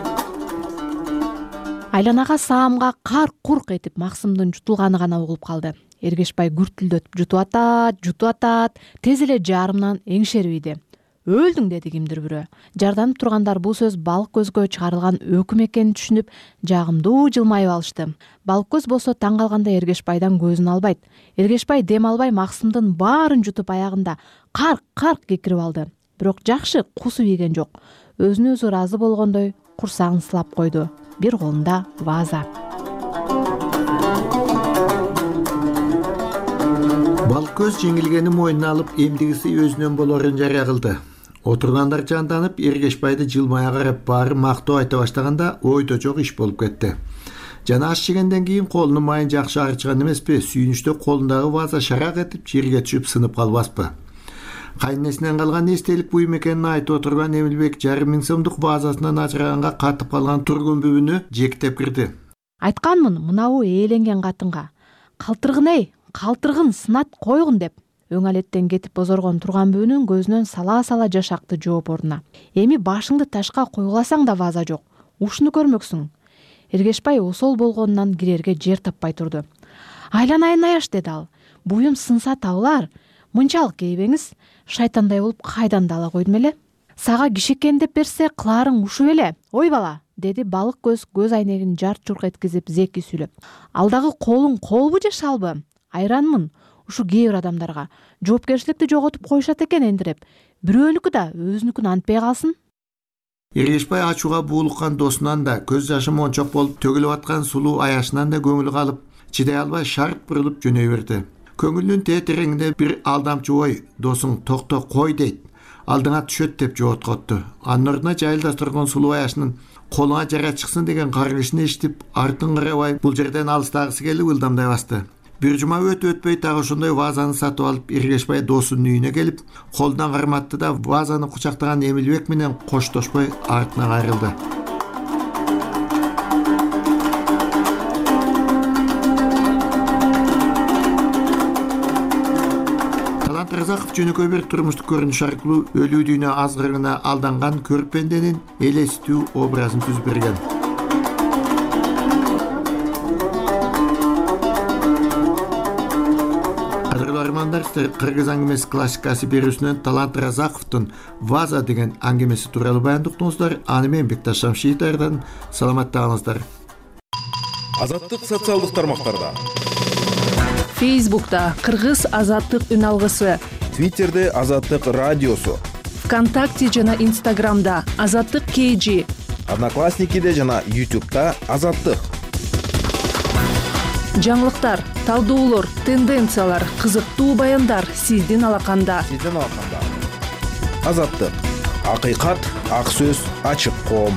S6: Айланага саамга карк-курк этип максымдын жутулганы гана угулуп калды. Эргешбай күртүлдөтүп jutуп атат, тез эле жарымынан эңшерип ийди. «Өлдүң» деди кимдир бирөө. Жарданып тургандар бул сөз балык көзгө чыгарылган өкүм экенин түшүнүп, жагымдуу жылмайып алышты. Балык көз болсо таң калганда Эргешбайдан көзүн албайт. Эргешбай дем албай максымдын баарын жутуп аягында карк кекирип алды. Бирок жакшы кусуп ийген жок. Өзүнө өзү ыраазы болгондой курсагын сылап койду. Бир колунда ваза.
S14: Балык көз жеңилгени мойнуна алып, эмдигиси өзүнөн болорун жарыя кылды. Отургандар жанданып, Эргешбайды жылмая карап баары мактоо айта баштаганда ойдо жок иш болуп кетти. Жана аш жегенден кийин колунун майын жакшы арчыган эмеспи? Сүйүнүчтө колундагы ваза шарак этип жерге түшүп сынып калбаспы? Кайнесинен калган эстелик буюм экенин айтып отурган Эмилбек 500 000 сомдук вазасынан ажыраганга катып калган тургун бүбүнү жектеп кирди.
S6: Айтканмын мынабу ээленген катынга: калтыргын сынат койгун деп. Өң алеттен кетип бозоргон турган бүбүнүн көзүнөн сала жаш акты жооп ордуна. Эми башыңды ташка койгуласаң да ваза жок. Ушуну көрмөксүң. Эргешбай осол болгонунан кирерге жер таппай турду. Айланайын аяш деди ал. Буюм сынса табылар. Мынчалык кейбеңиз шайтандай болуп кайдан да ала койдум эле. Сага кишекен деп берсе кыларың ушу беле? Ой бала, деди балык көз айнегин жарт-журт эткизип зеки сүйлөп. Алдагы колуң колбу же шалбы? Айранмын. Ушу кээ бир адамдарга жоопкерчиликти жоготуп коюшат экен эндиреп. Бирөөнүкү да өзүнүкүн антпай калсын.
S14: Эргешбай ачууга буулуккан досунан да, көз жашы мончок болуп төгүлүп аткан сулуу аяшынан да көңүлү калып, чыдай албай шарт бурулуп жөнөй берди. Көңүлүнүн тетиреңинде бир алдамчы ой: «Досуң, токто, кой» дейт. «Алдыңа түшөт» деп жооп котту. Анын ордуна жайылда турган сулуу аяшынын колуңа жара чыксын деген каргышын эшитип, артын карабай бул жерден алыстагысы келип ылдамдай басты. Бир жума өтпөй так ошондой вазаны сатып алып, Эргешбай досунун үйүнө келип, колунан карматты да вазаны кучактаган Эмилбек менен коштошпой артына кайрылды. талант Разаков жөнөкөй бир турмуштук көрүнүш аркылуу өлүү дүйнө азгырыгына алданган көрпенденин элестүү образын түзүп берген. Армандар кыргыз аңгемеси классикасы берүүсүнөн Талант Разаковдун Ваза деген аңгемеси тууралуу баяндыктыңыздар. Аны мен Бекташ Шамшиевден саламаттаңыздар.
S2: Азаттык социалдык тармактарда.
S7: Фейсбукта Кыргыз азаттык үн алгысы,
S2: Твиттерде Азаттык радиосу,
S7: ВКонтакте жана Инстаграмда Азаттык KG,
S2: Одноклассникиде жана YouTube'да Азаттык.
S7: Жаңылыктар, талдоолор, тенденциялар, кызыктуу баяндар сиздин алаканда.
S2: Азаттык. Акыйкат, ак сөз, ачык коом.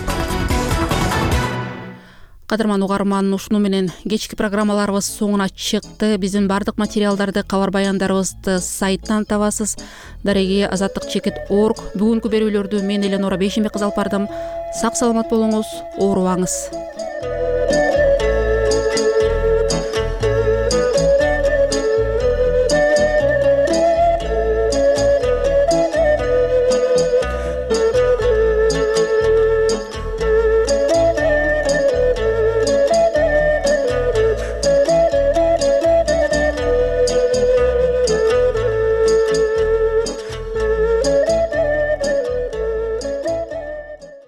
S1: Кадырман угарман, ушуну менен кечки программаларыбыз соңуна чыкты. Биздин бардык материалдарды, кабар баяндарыбызды сайттан табасыз. Дареги azattikcheket.org. Бүгүнкү берүүлөрдү мен Эленора Бейшенбек кызы алып бардым. Сак саламат болуңуз, оорубаңыз.